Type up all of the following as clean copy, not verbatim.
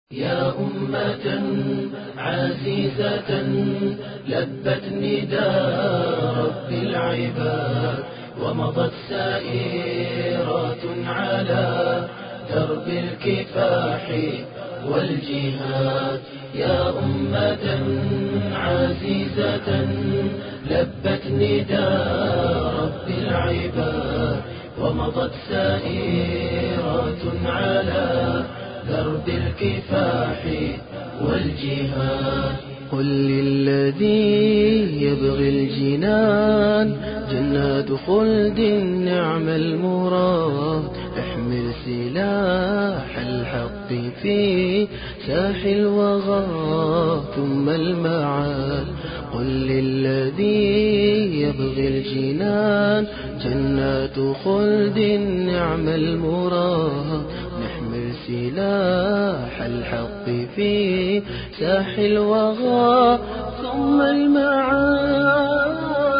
يا أمة عزيزة لبت نداء رب العباد ومضت سائرات على درب الكفاح والجهاد. يا أمة عزيزة لبت نداء رب العباد ومضت سائرات على درب الكفاح والجهاد. قل للذي يبغي الجنان جنات خلد نعم المراد. احمل سلاح الحق في ساح الوغى ثم المعاد. قل للذي يبغي الجنان جنات خلد نعم المراد. نحمل سلاح الحق في ساح الوغى ثم المعاد.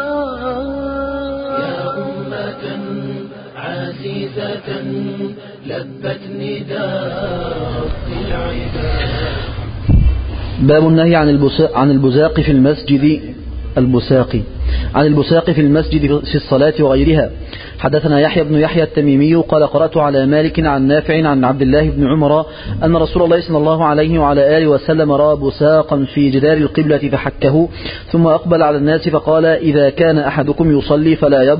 يا أمة عزيزة لبت نداء رب العباد. باب النهي عن البزاق في المسجد عن البساق في المسجد في الصلاة وغيرها. حدثنا يحيى بن يحيى التميمي قال قرأت على مالك عن نافع عن عبد الله بن عمر أن رسول الله صلى الله عليه وعلى آله وسلم رأى بساقا في جدار القبلة فحكه ثم أقبل على الناس فقال: إذا كان أحدكم يصلي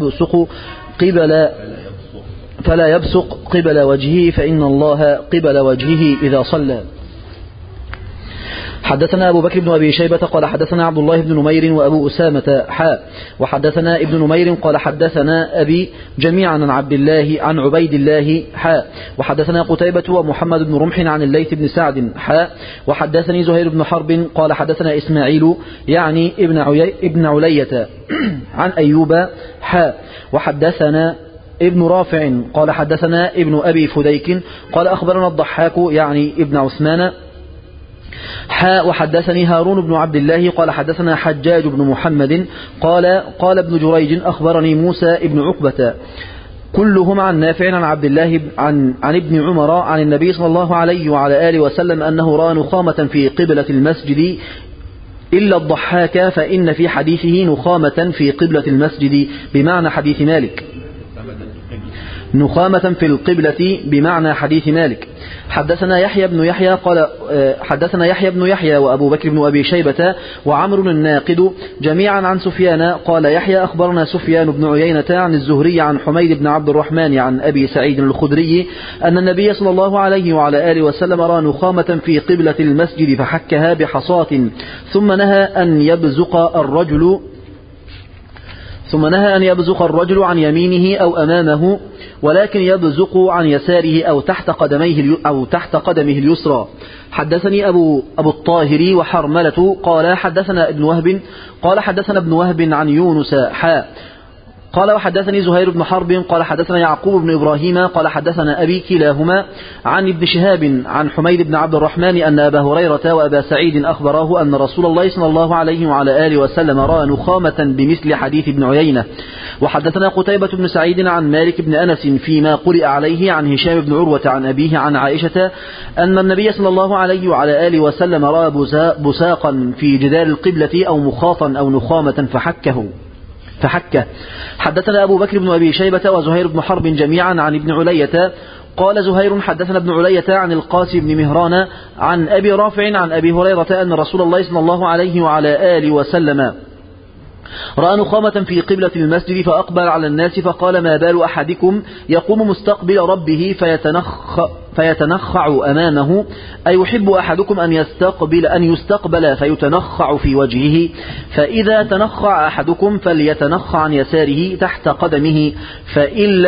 فلا يبصق قبل وجهه فإن الله قبل وجهه إذا صلى. حدثنا أبو بكر بن أبي شيبة قال حدثنا عبد الله بن نمير وأبو أسامة وحدثنا ابن نمير قال حدثنا أبي جميعا عن عبيد الله وحدثنا قتيبة ومحمد بن رمح عن الليث بن سعد وحدثني زهير بن حرب قال حدثنا إسماعيل يعني ابن علية عن أيوب وحدثنا ابن رافع قال حدثنا ابن أبي فديك قال أخبرنا الضحاك يعني ابن عثمان وحدثني هارون بن عبد الله قال حدثنا حجاج بن محمد قال ابن جريج أخبرني موسى بن عقبة كلهم عن نافع عن عبد الله عن ابن عمر عن النبي صلى الله عليه وعلى آله وسلم أنه رأى نخامة في قبلة المسجد إلا الضحاك فإن في حديثه نخامة في قبلة المسجد بمعنى حديث مالك. نخامة في القبلة بمعنى حديث مالك. حدثنا يحيى بن يحيى قال حدثنا يحيى بن يحيى وأبو بكر بن أبي شيبة وعمر الناقد جميعا عن سفيان قال يحيى أخبرنا سفيان بن عيينة عن الزهري عن حميد بن عبد الرحمن عن أبي سعيد الخدري أن النبي صلى الله عليه وعلى آله وسلم رأى نخامة في قبلة المسجد فحكها بحصاة ثم نهى أن يبزق الرجل عن يمينه أو أمامه ولكن يبزق عن يساره أو تحت قدمه اليسرى. حدثني أبو الطاهر وحرملة قال حدثنا ابن وهب عن يونس قال وحدثني زهير بن حرب قال حدثنا يعقوب بن إبراهيم قال حدثنا أبي كلاهما عن ابن شهاب عن حميد بن عبد الرحمن أن أبا هريرة وأبا سعيد أخبراه أن رسول الله صلى الله عليه وعلى آله وسلم رأى نخامة بمثل حديث ابن عيينة. وحدثنا قتيبة بن سعيد عن مالك بن أنس فيما قرئ عليه عن هشام بن عروة عن أبيه عن عائشة أن النبي صلى الله عليه وعلى آله وسلم رأى بساقا في جدار القبلة أو مخاطا أو نخامة فحكه. حدثنا أبو بكر بن أبي شيبة وزهير بن حرب جميعا عن ابن علية قال زهير حدثنا ابن علية عن القاسم بن مهران عن أبي رافع عن أبي هريرة أن رسول الله صلى الله عليه وعلى آله وسلم رأى نخامة في قبلة المسجد فأقبل على الناس فقال: ما بال أحدكم يقوم مستقبل ربه فيتنخع أمامه أيحب أحدكم أن يستقبل فيتنخع في وجهه فإذا تنخع أحدكم فليتنخع عن يساره تحت قدمه فإن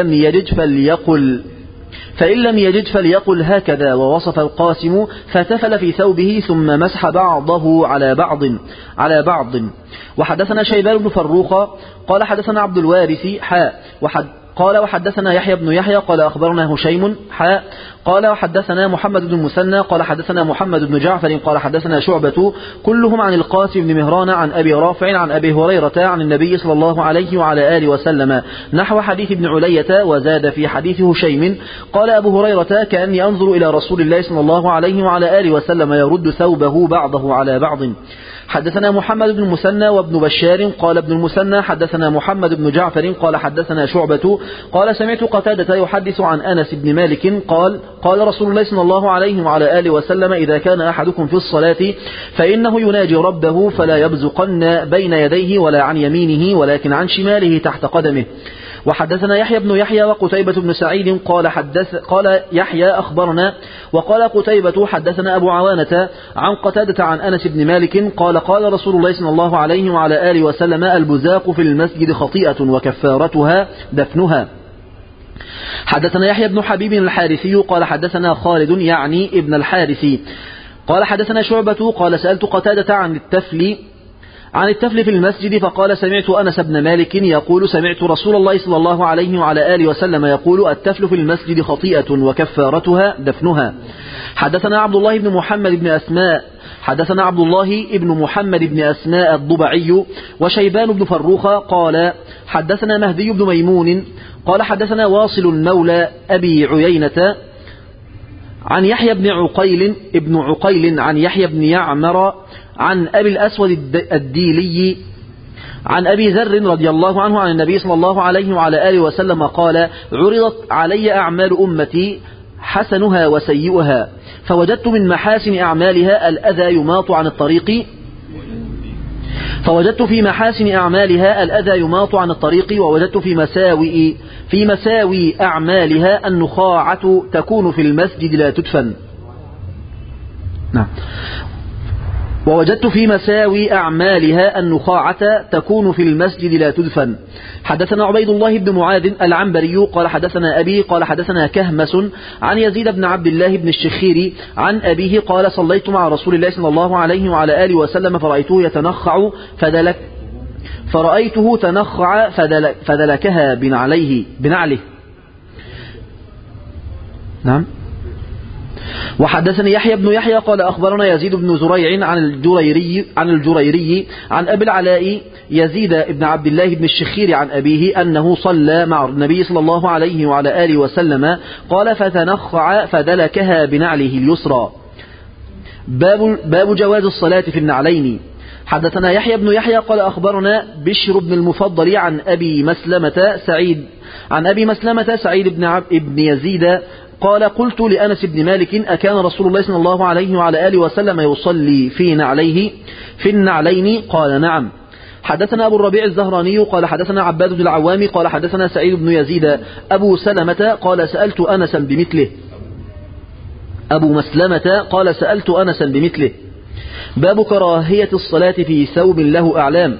لم يجد فليقل هكذا. ووصف القاسم فتفل في ثوبه ثم مسح بعضه على بعض. وحدثنا شيبان بن فروخ قال حدثنا عبد الوارث قال وحدثنا يحيى بن يحيى قال أخبرنا هشيم قال وحدثنا محمد بن المثنى قال حدثنا محمد بن جعفر قال حدثنا شعبة كلهم عن القاسم بن مهران عن أبي رافع عن أبي هريرة عن النبي صلى الله عليه وعلى آله وسلم نحو حديث ابن علية وزاد في حديث هشيم قال أبو هريرة كأني أنظر إلى رسول الله صلى الله عليه وعلى آله وسلم يرد ثوبه بعضه على بعض. حدثنا محمد بن المثنى وابن بشار قال ابن المثنى حدثنا محمد بن جعفر قال حدثنا شعبة قال سمعت قتادة يحدث عن أنس بن مالك قال رسول الله صلى الله عليه وعلى آله وسلم إذا كان أحدكم في الصلاة فإنه يناجي ربه فلا يبزقن بين يديه ولا عن يمينه ولكن عن شماله تحت قدمه. وحدثنا يحيى بن يحيى وقتيبة بن سعيد قال يحيى أخبرنا وقال قتيبة حدثنا أبو عوانة عن قتادة عن أنس بن مالك قال رسول الله صلى الله عليه وعلى آله وسلم البزاق في المسجد خطيئة وكفارتها دفنها. حدثنا يحيى بن حبيب الحارثي قال حدثنا خالد يعني ابن الحارثي قال حدثنا شعبة قال سألت قتادة عن التفل في المسجد فقال سمعت أنس بن مالك يقول سمعت رسول الله صلى الله عليه وعلى آله وسلم يقول التفل في المسجد خطيئة وكفارتها دفنها. حدثنا عبد الله بن محمد بن أسماء الضبعي وشيبان بن فروخ قال حدثنا مهدي بن ميمون قال حدثنا واصل مولى أبي عيينة عن يحيى بن عقيل عن يحيى بن يعمر عن أبي الأسود الديلي عن أبي ذر رضي الله عنه عن النبي صلى الله عليه وعلى آله وسلم قال عرضت علي أعمال أمتي حسنها وسيئها فوجدت من محاسن أعمالها الأذى يماط عن الطريق ووجدت في مساوي أعمالها النخاعة تكون في المسجد لا تدفن. نعم. ووجدت في مساوي أعمالها النخاعة تكون في المسجد لا تدفن. حدثنا عبيد الله بن معاذ العنبري قال حدثنا أبي قال حدثنا كهمس عن يزيد بن عبد الله بن الشخير عن أبيه قال صليت مع رسول الله صلى الله عليه وعلى آله وسلم فرأيته تنخع فدلكها بنعله. نعم. وحدثني يحيى بن يحيى قال أخبرنا يزيد بن زريع عن الجريري عن أبي العلاء يزيد بن عبد الله بن الشخير عن أبيه أنه صلى مع النبي صلى الله عليه وعلى آله وسلم قال فتنخع فدلكها بنعله اليسرى. باب جواز الصلاة في النعلين. حدثنا يحيى بن يحيى قال أخبرنا بشر بن المفضل عن أبي مسلمة سعيد بن يزيد قال قلت لأنس بن مالك أكان رسول الله صلى الله عليه وعلى آله وسلم يصلي في النعلين قال نعم. حدثنا أبو الربيع الزهراني قال حدثنا عباد بن العوام قال حدثنا سعيد بن يزيد أبو مسلمة قال سألت أنسا بمثله. باب كراهية الصلاة في ثوب له أعلام.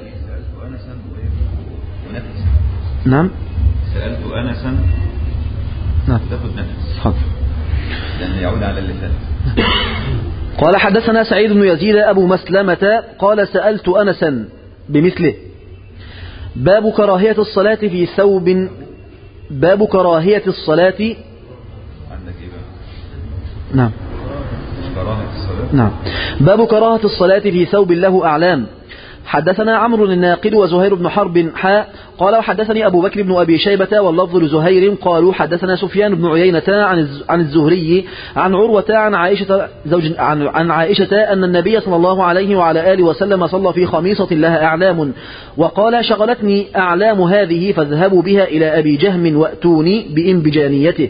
نعم. سألت أنسا نعم. تاخد نفس لأنه يعود على اللسان. قال حدثنا سعيد بن يزيد أبو مسلمة قال سألت أنسا بمثله. باب كراهية الصلاة في ثوب. باب كراهية الصلاة. عندك إيه بقى؟ نعم. كراهة الصلاة. نعم. باب كراهة الصلاة في ثوب له أعلام. حدثنا عمرو الناقد وزهير بن حرب قال وحدثني أبو بكر بن أبي شيبة واللفظ لزهير قالوا حدثنا سفيان بن عيينة عن الزهري عن عروة عن عائشة أن النبي صلى الله عليه وعلى آله وسلم صلى في خميصة لها أعلام وقال شغلتني أعلام هذه فاذهبوا بها إلى أبي جهم وأتوني بإنبجانيته.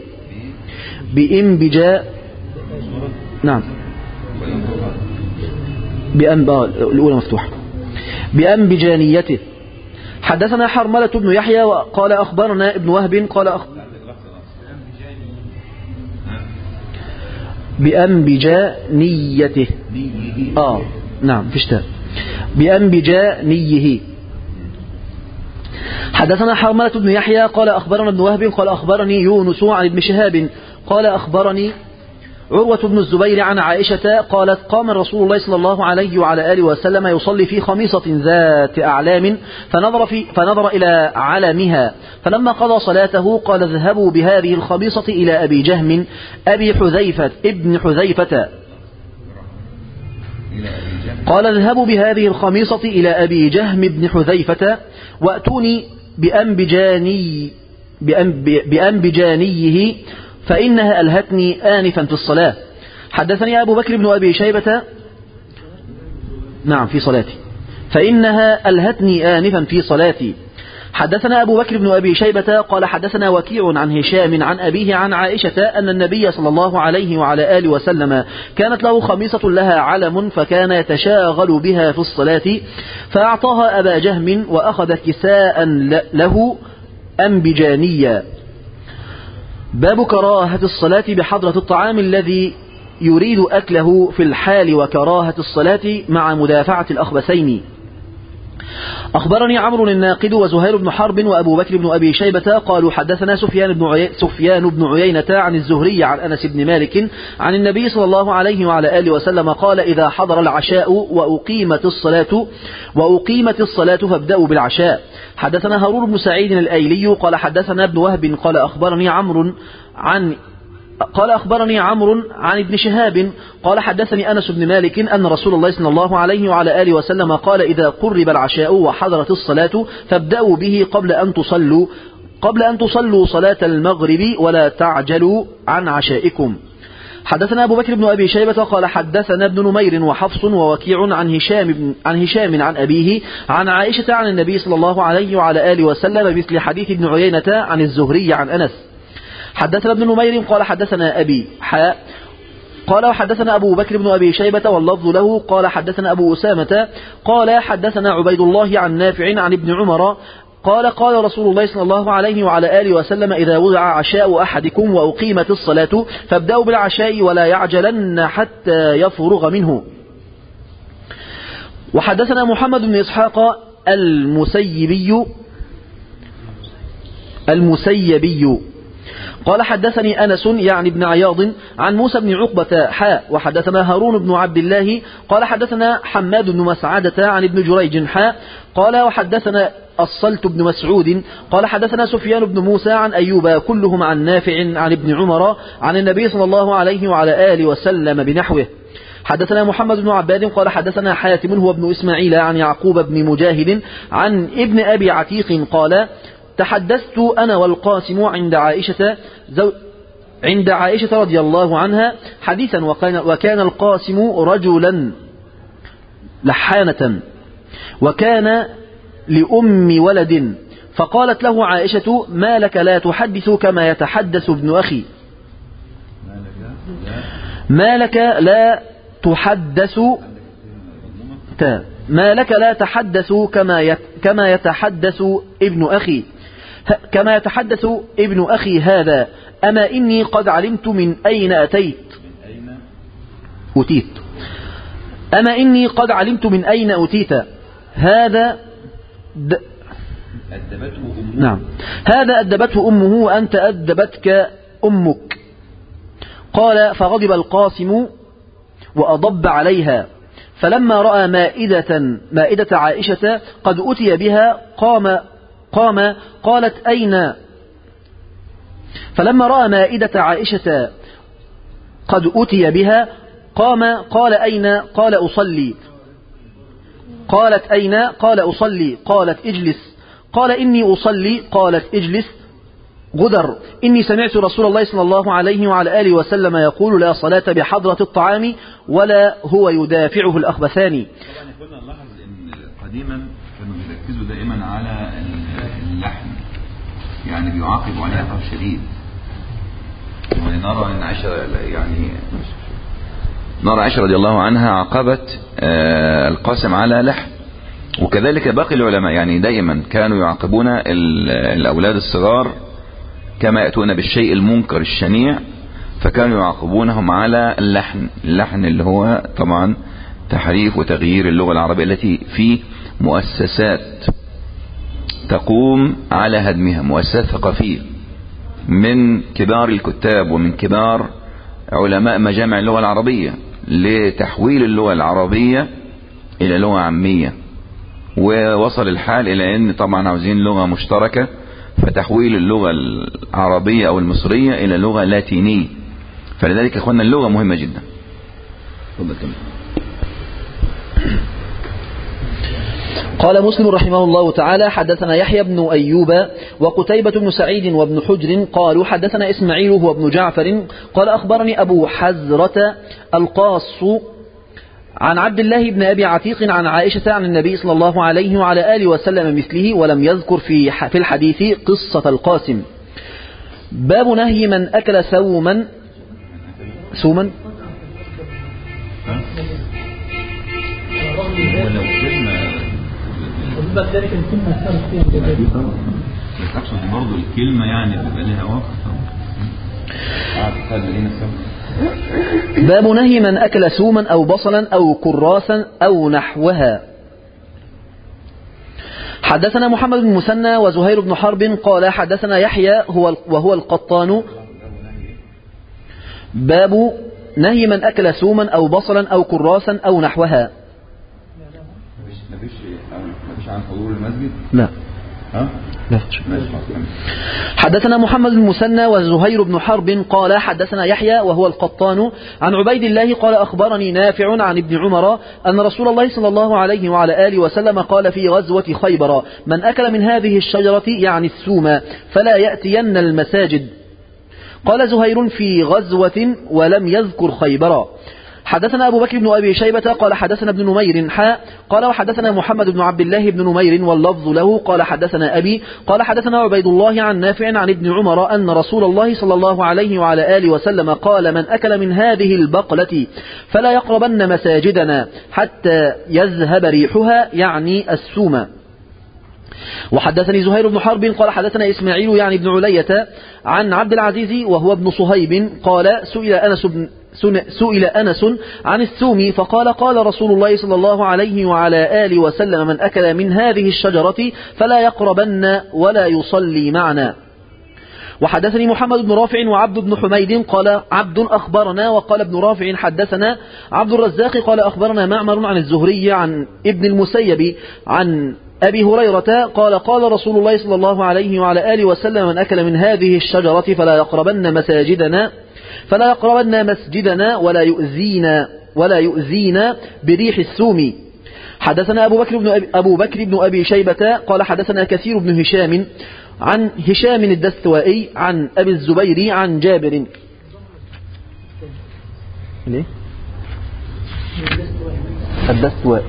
نعم. الأولى مفتوحة. بأنبجانيته. حدثنا حرملة بن يحيى قال أخبرنا ابن وهب قال بأنبجانيته. نعم فشتاء. بأنبجانيه. حدثنا حرملة بن يحيى قال أخبرنا ابن وهب قال أخبرني يونس عن ابن شهاب قال أخبرني عروة بن الزبير عن عائشة قالت قام رسول الله صلى الله عليه وعلى آله وسلم يصلي في خميصة ذات أعلام فنظر إلى علمها فلما قضى صلاته قال اذهبوا بهذه الخميصة إلى أبي جهم أبي حذيفة ابن حذيفة قال اذهبوا بهذه الخميصة إلى أبي جهم بن حذيفة وأتوني بأنبجانيه فإنها ألهتني آنفا في الصلاة. حدثني أبو بكر بن أبي شيبة نعم في صلاتي فإنها ألهتني آنفا في صلاتي. حدثنا أبو بكر بن أبي شيبة قال حدثنا وكيع عن هشام عن أبيه عن عائشة أن النبي صلى الله عليه وعلى آله وسلم كانت له خميصة لها علم فكان يتشاغل بها في الصلاة فأعطاها أبا جهم وأخذ كساء له أنبجانيا. باب كراهة الصلاة بحضرة الطعام الذي يريد أكله في الحال وكراهة الصلاة مع مدافعة الأخبثين. أخبرني عمرو الناقد وزهير بن حرب وأبو بكر بن أبي شيبة قالوا حدثنا سفيان بن عيينة عن الزهري عن أنس بن مالك عن النبي صلى الله عليه وعلى آله وسلم قال إذا حضر العشاء وأقيمت الصلاة فابدأوا بالعشاء. حدثنا هارون بن سعيد الأيلي قال حدثنا ابن وهب قال أخبرني عمرو عن ابن شهاب قال حدثني أنس بن مالك أن رسول الله صلى الله عليه وعلى آله وسلم قال إذا قرب العشاء وحضرت الصلاة فابدأوا به قبل أن تصلوا صلاة المغرب ولا تعجلوا عن عشائكم. حدثنا أبو بكر بن أبي شيبة قال حدثنا ابن نمير وحفص ووكيع عن هشام عن أبيه عن عائشة عن النبي صلى الله عليه وعلى آله وسلم مثل حديث ابن عيينة عن الزهري عن أنس. حدثنا ابن نمير قال حدثنا أبي قال وحدثنا أبو بكر بن أبي شيبة واللفظ له قال حدثنا أبو أسامة قال حدثنا عبيد الله عن نافع عن ابن عمر قال رسول الله صلى الله عليه وعلى آله وسلم إذا وضع عشاء أحدكم وأقيمت الصلاة فابدأوا بالعشاء ولا يعجلن حتى يفرغ منه. وحدثنا محمد بن إسحاق المسيبي قال حدثني أنس يعني ابن عياض عن موسى بن عقبة وحدثنا هارون بن عبد الله قال حدثنا حماد بن مسعدة عن ابن جريج قال وحدثنا الصلت بن مسعود قال حدثنا سفيان بن موسى عن أيوب كلهم عن نافع عن ابن عمر عن النبي صلى الله عليه وعلى آله وسلم بنحوه. حدثنا محمد بن عباد قال حدثنا حاتم هو ابن إسماعيل عن يعقوب بن مجاهد عن ابن أبي عتيق قال تحدثت أنا والقاسم عند عائشة رضي الله عنها حديثا وكان القاسم رجلا لحانة وكان لأم ولد فقالت له عائشة ما لك لا تحدث كما يتحدث ابن أخي ما لك لا تحدث كما يتحدث ابن أخي هذا أما إني قد علمت من أين أتيت هذا أدبته أمه وأنت أدبتك أمك. قال فغضب القاسم وأضب عليها فلما رأى مائدة عائشة قد أتي بها قام قالت أين فلما رأى مائدة عائشة قد أتي بها قام قال أين قال أصلي قالت أين قال أصلي قالت اجلس قال إني أصلي قالت اجلس غدر إني سمعت رسول الله صلى الله عليه وعلى آله وسلم يقول لا صلاة بحضرة الطعام ولا هو يدافعه الأخبثان. طبعا كنا نلاحظ ان قديما كانوا بيركزوا دائما على اللحن يعني بيعاقبوا عليه عقاب شديد ونرى ان عائشة رضي الله عنها عاقبت القاسم على لحن وكذلك باقي العلماء يعني دائما كانوا يعاقبون الأولاد الصغار كما يأتون بالشيء المنكر الشنيع فكانوا يعاقبونهم على اللحن اللي هو طبعا تحريف وتغيير اللغة العربية التي في مؤسسات تقوم على هدمها مؤسسات ثقافية من كبار الكتاب ومن كبار علماء مجامع اللغة العربية لتحويل اللغة العربية إلى لغة عامية، ووصل الحال إلى أن طبعا عاوزين لغة مشتركة، فتحويل اللغة العربية أو المصرية إلى لغة لاتينية. فلذلك أخوانا اللغة مهمة جدا. قال مسلم رحمه الله تعالى: حدثنا يحيى بن أيوب وقتيبة بن سعيد وابن حجر قالوا حدثنا إسماعيل هو ابن جعفر قال أخبرني أبو حزرة القاص عن عبد الله بن أبي عتيق عن عائشة عن النبي صلى الله عليه وعلى آله وسلم مثله، ولم يذكر في الحديث قصة القاسم. باب نهي من أكل سوما أقصد برضو الكلمة يعني بيبقى لها واقع. باب نهي من أكل سوما أو بصلا أو كراسا أو نحوها. حدثنا محمد بن مسنى وزهير بن حرب قال حدثنا يحيى وهو القطان. باب نهي من أكل سوما أو بصلا أو كراسا أو نحوها. مفيش عن حضور المسجد؟ لا. لا. حدثنا محمد بن مسنى وزهير بن حرب قال حدثنا يحيى وهو القطان عن عبيد الله قال أخبرني نافع عن ابن عمر أن رسول الله صلى الله عليه وعلى آله وسلم قال في غزوة خيبر: من أكل من هذه الشجرة يعني السوم فلا يأتين المساجد. قال زهير: في غزوة ولم يذكر خيبر. حدثنا أبو بكر بن أبي شيبة قال حدثنا ابن نمير قال وحدثنا محمد بن عبد الله بن نمير واللفظ له قال حدثنا أبي قال حدثنا عبيد الله عن نافع عن ابن عمر أن رسول الله صلى الله عليه وعلى آله وسلم قال: من أكل من هذه البقلة فلا يقربن مساجدنا حتى يذهب ريحها يعني السوم. وحدثني زهير بن حرب قال حدثنا إسماعيل يعني ابن علية عن عبد العزيز وهو ابن صهيب قال: سئل أنس عن السوم فقال: قال رسول الله صلى الله عليه وعلى آله وسلم: من أكل من هذه الشجرة فلا يقربن ولا يصلي معنا. وحدثني محمد بن رافع وعبد بن حميد قال عبد أخبرنا وقال ابن رافع حدثنا عبد الرزاق قال أخبرنا معمر عن الزهري عن ابن المسيب عن أبي هريرة قال: قال رسول الله صلى الله عليه وعلى آله وسلم: من أكل من هذه الشجرة فلا يقربن مسجدنا ولا يؤذينا بريح السوم. حدثنا أبو بكر بن أبي شيبة قال حدثنا كثير بن هشام عن هشام الدستوائي عن أبي الزبير عن جابر. الدستوائي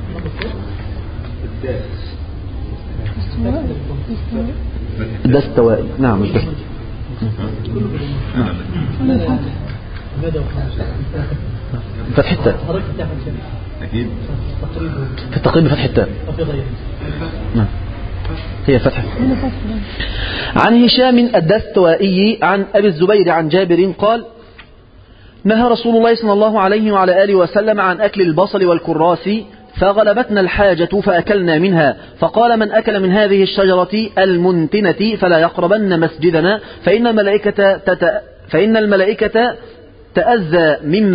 الدستوائي نعم فتح التاء أكيد في التقريب فتح التاء نعم هي فتح. عن هشام الدستوائي عن أبي الزبير عن جابر قال: نهى رسول الله صلى الله عليه وعلى آله وسلم عن أكل البصل والكراس فغلبتنا الحاجة فأكلنا منها، فقال: من أكل من هذه الشجرة المنتنة فلا يقربن مسجدنا فإن الملائكة تأذى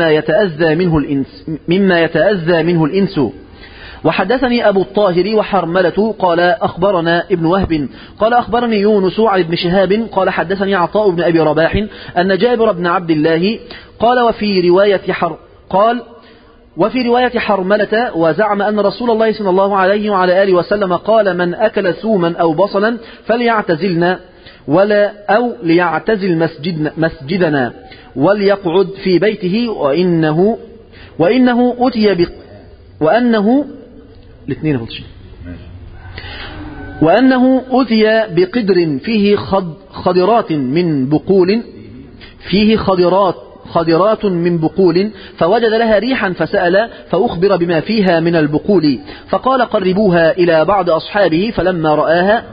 مما يتأذى منه الإنس. وحدثني أبو الطاهر وحرملة قال أخبرنا ابن وهب قال أخبرني يونس عن ابن شهاب قال حدثني عطاء بن أبي رباح أن جابر بن عبد الله قال وفي رواية حرملة وزعم أن رسول الله صلى الله عليه وعلى آله وسلم قال: من أكل سوما أو بصلا فليعتزلنا أو ليعتزل مسجدنا وليقعد في بيته وإنه أتي بقدر فيه خضرات من بقول فوجد لها ريحا فسأل فأخبر بما فيها من البقول فقال: قربوها إلى بعض أصحابه فلما رآها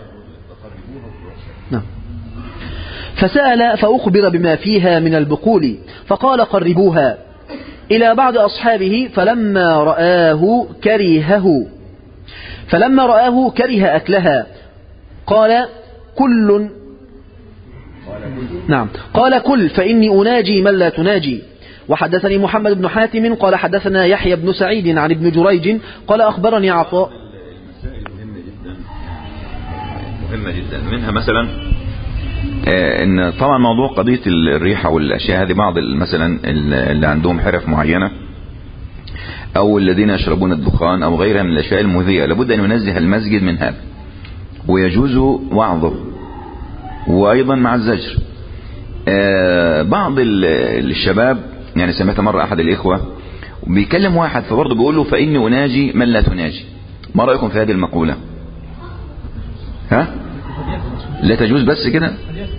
فسأل فأخبر بما فيها من البقول فقال: قربوها إلى بعض أصحابه فلما رآه كره أكلها قال: كل فإني أناجي من لا تناجي. وحدثني محمد بن حاتم قال حدثنا يحيى بن سعيد عن ابن جريج قال أخبرني عطاء. المسائل مهمة جدا منها مثلا ان طبعا موضوع قضية الريحة والاشياء هذه، بعض مثلا اللي عندهم حرف معينة او الذين يشربون الدخان او غيرها من الاشياء المؤذية لابد ان ينزه المسجد من هذا، ويجوز وعظه وايضا مع الزجر. بعض الشباب يعني سمعت مرة احد الاخوة بيكلم واحد فبرضه بيقول له فاني اناجي من لا تناجي، ما رأيكم في هذه المقولة؟ ها؟ لا تجوز بس كده؟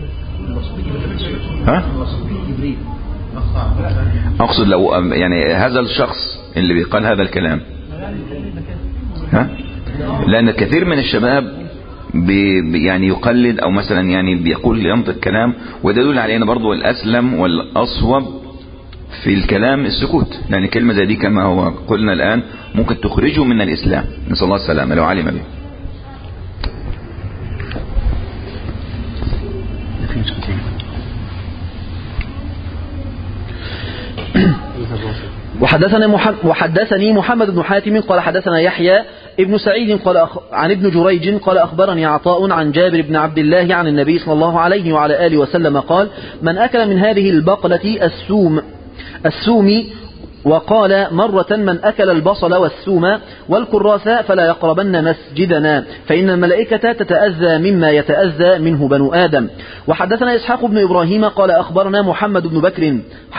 ها؟ اقصد لو يعني هذا الشخص اللي بيقال هذا الكلام، ها؟ لان كثير من الشباب يعني يقلد او مثلا يعني بيقول ينطق كلام، وده يدل على ان برضه الاسلم والاصوب في الكلام السكوت، لان كلمة زي دي كما هو قلنا الان ممكن تخرجه من الاسلام، نسأل الله السلامة لو علم به. وحدثني محمد بن حاتم قال حدثنا يحيى ابن سعيد قال عن ابن جريج قال أخبرني عطاء عن جابر بن عبد الله عن النبي صلى الله عليه وعلى آله وسلم قال من أكل من هذه البقلة السوم وقال مرة من أكل البصل والثوم والكراث فلا يقربن مسجدنا فإن الملائكة تتأذى مما يتأذى منه بنو آدم. وحدثنا إسحاق بن إبراهيم قال أخبرنا محمد بن بكر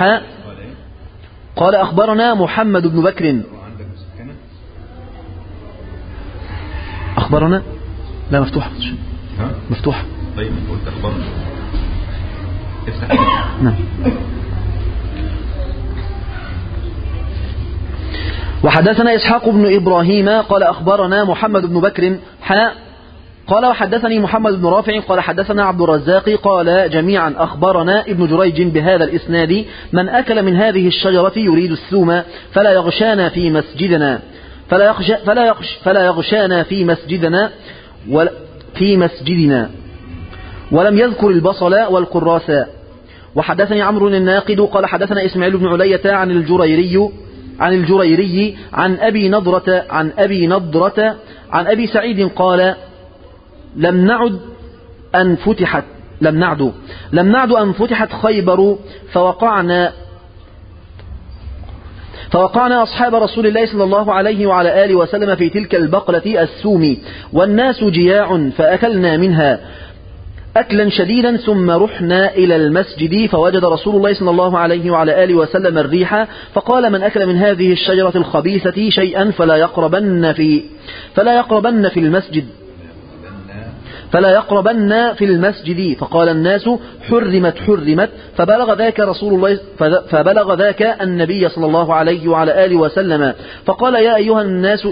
قال أخبرنا محمد بن بكر أخبرنا لا مفتوحة مفتوحة. طيب قلت أخبرنا نعم. وحدثنا إسحاق بن إبراهيم قال أخبرنا محمد بن بكر قال وحدثني محمد بن رافع قال حدثنا عبد الرزاق قال جميعا أخبرنا ابن جريج بهذا الإسناد من أكل من هذه الشجرة يريد الثوم فلا يغشانا في مسجدنا فلا يغشانا في مسجدنا ولم يذكر البصل والكراث. وحدثني عمرو الناقد قال حدثنا إسماعيل بن علية عن الجريري عن أبي نضرة عن أبي سعيد قال لم نعد أن فتحت خيبر فوقعنا أصحاب رسول الله صلى الله عليه وعلى آله وسلم في تلك البقلة السوم والناس جياع فأكلنا منها أكلا شديدا ثم رحنا إلى المسجد فوجد رسول الله صلى الله عليه وعلى آله وسلم الريح فقال من أكل من هذه الشجرة الخبيثة شيئا فلا يقربن في المسجد فقال الناس حرمت فبلغ ذاك النبي صلى الله عليه وعلى آله وسلم فقال يا أيها الناس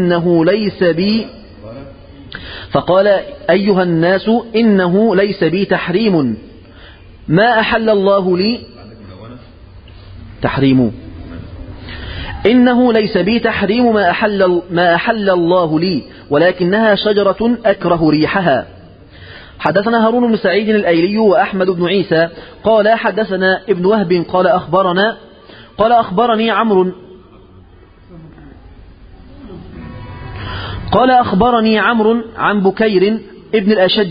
إنه ليس بي تحريم ما أحل الله لي إنه ليس بي تحريم ما أحل الله لي ولكنها شجرة أكره ريحها. حدثنا هارون بن سعيد الأيلي وأحمد بن عيسى قال حدثنا ابن وهب قال أخبرني عمرو عن بكير بن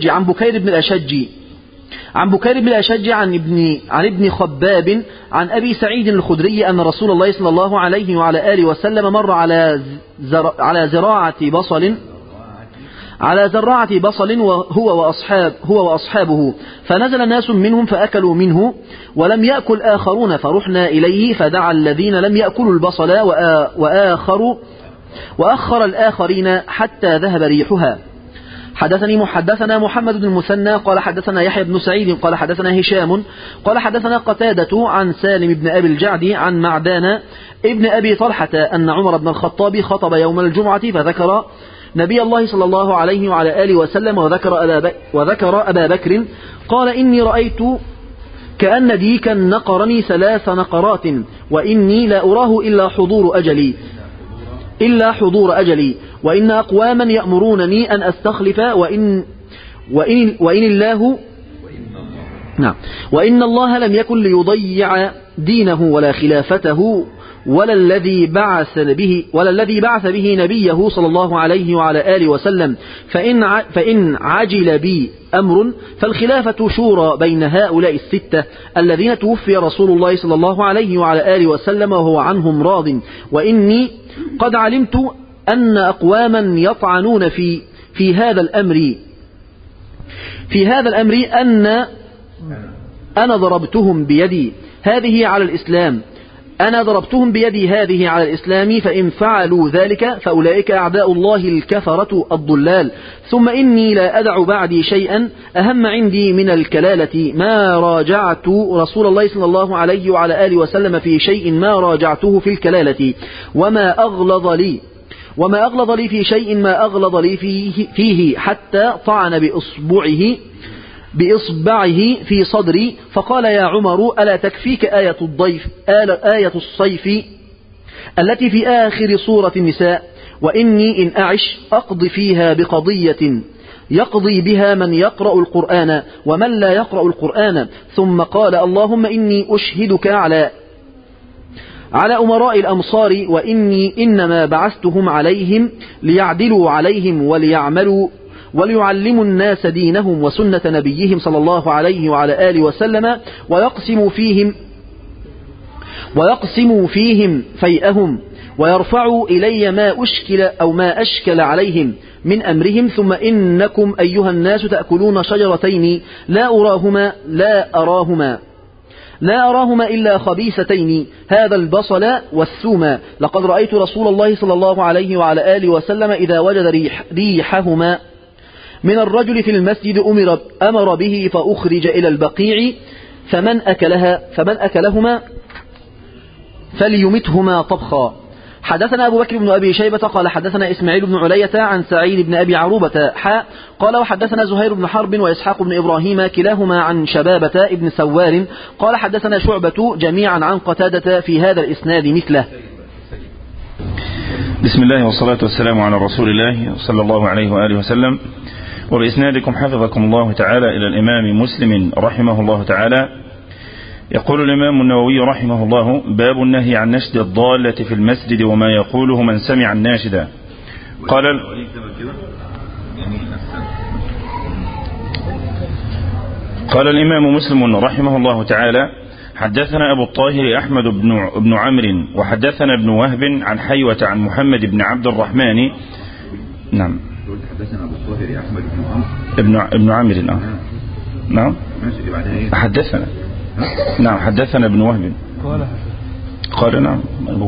الأشج عن ابن خباب عن أبي سعيد الخدري أن رسول الله صلى الله عليه وعلى آله وسلم مر على زراعة بصل هو وأصحابه فنزل ناس منهم فأكلوا منه ولم يأكل آخرون فرحنا إليه فدعا الذين لم يأكلوا البصل وأخر الآخرين حتى ذهب ريحها. حدثنا محمد بن المثنى قال حدثنا يحيى بن سعيد قال حدثنا هشام قال حدثنا قتادة عن سالم بن أبي الجعد عن معدان ابن أبي طلحة أن عمر بن الخطاب خطب يوم الجمعة فذكر نبي الله صلى الله عليه وعلى آله وسلم وذكر أبا بكر قال إني رأيت كأن ديكا نقرني 3 نقرات وإني لا أراه إلا حضور أجلي وإن أقواما يأمرونني أن أستخلف وإن الله لم يكن دينه ولا خلافته ولا الذي بعث به نبيه صلى الله عليه وعلى آله وسلم، فإن عجل بي أمر فالخلافة شورى بين هؤلاء الستة الذين توفي رسول الله صلى الله عليه وعلى آله وسلم وهو عنهم راض. وإني قد علمت أن أقواما يطعنون في هذا الأمر أنا ضربتهم بيدي هذه على الإسلام فإن فعلوا ذلك فأولئك أعداء الله الكفرة الضلال. ثم إني لا أدع بعدي شيئا أهم عندي من الكلالة، ما راجعت رسول الله صلى الله عليه وعلى آله وسلم في شيء ما راجعته في الكلالة، وما أغلظ لي في شيء ما أغلظ لي فيه حتى طعن بإصبعه في صدري فقال: يا عمر ألا تكفيك آية الصيف التي في آخر سورة النساء؟ وإني إن أعش أقضي فيها بقضية يقضي بها من يقرأ القرآن ومن لا يقرأ القرآن. ثم قال: اللهم إني أشهدك على أمراء الأمصار وإني إنما بعثتهم عليهم ليعدلوا عليهم وليعلموا الناس دينهم وسنة نبيهم صلى الله عليه وعلى آله وسلم ويقسموا فيهم فيئهم ويرفعوا إلي ما أشكل عليهم من أمرهم. ثم إنكم أيها الناس تأكلون شجرتين لا أراهما إلا خبيثتين، هذا البصل والثوم. لقد رأيت رسول الله صلى الله عليه وعلى آله وسلم إذا وجد ريحهما من الرجل في المسجد أمر به فأخرج إلى البقيع فمن أكلهما فليمتهما طبخا. حدثنا أبو بكر بن أبي شيبة قال حدثنا إسماعيل بن علية عن سعيد بن أبي عروبة قال وحدثنا زهير بن حرب وإسحاق بن إبراهيم كلاهما عن شبابة ابن سوار قال حدثنا شعبة جميعا عن قتادة في هذا الإسناد مثله. بسم الله والصلاة والسلام على رسول الله صلى الله عليه وآله وسلم. وبإسنادكم حفظكم الله تعالى إلى الإمام مسلم رحمه الله تعالى. يقول الإمام النووي رحمه الله: باب النهي عن نشد الضالة في المسجد وما يقوله من سمع الناشد. قال الإمام مسلم رحمه الله تعالى: حدثنا أبو الطاهر أحمد بن عمرو وحدثنا ابن وهب عن حيوة عن محمد بن عبد الرحمن. نعم حدثنا أبو الطاهر أحمد بن عمرو. نعم حدثنا. نعم حدثنا ابن وهب قال نعم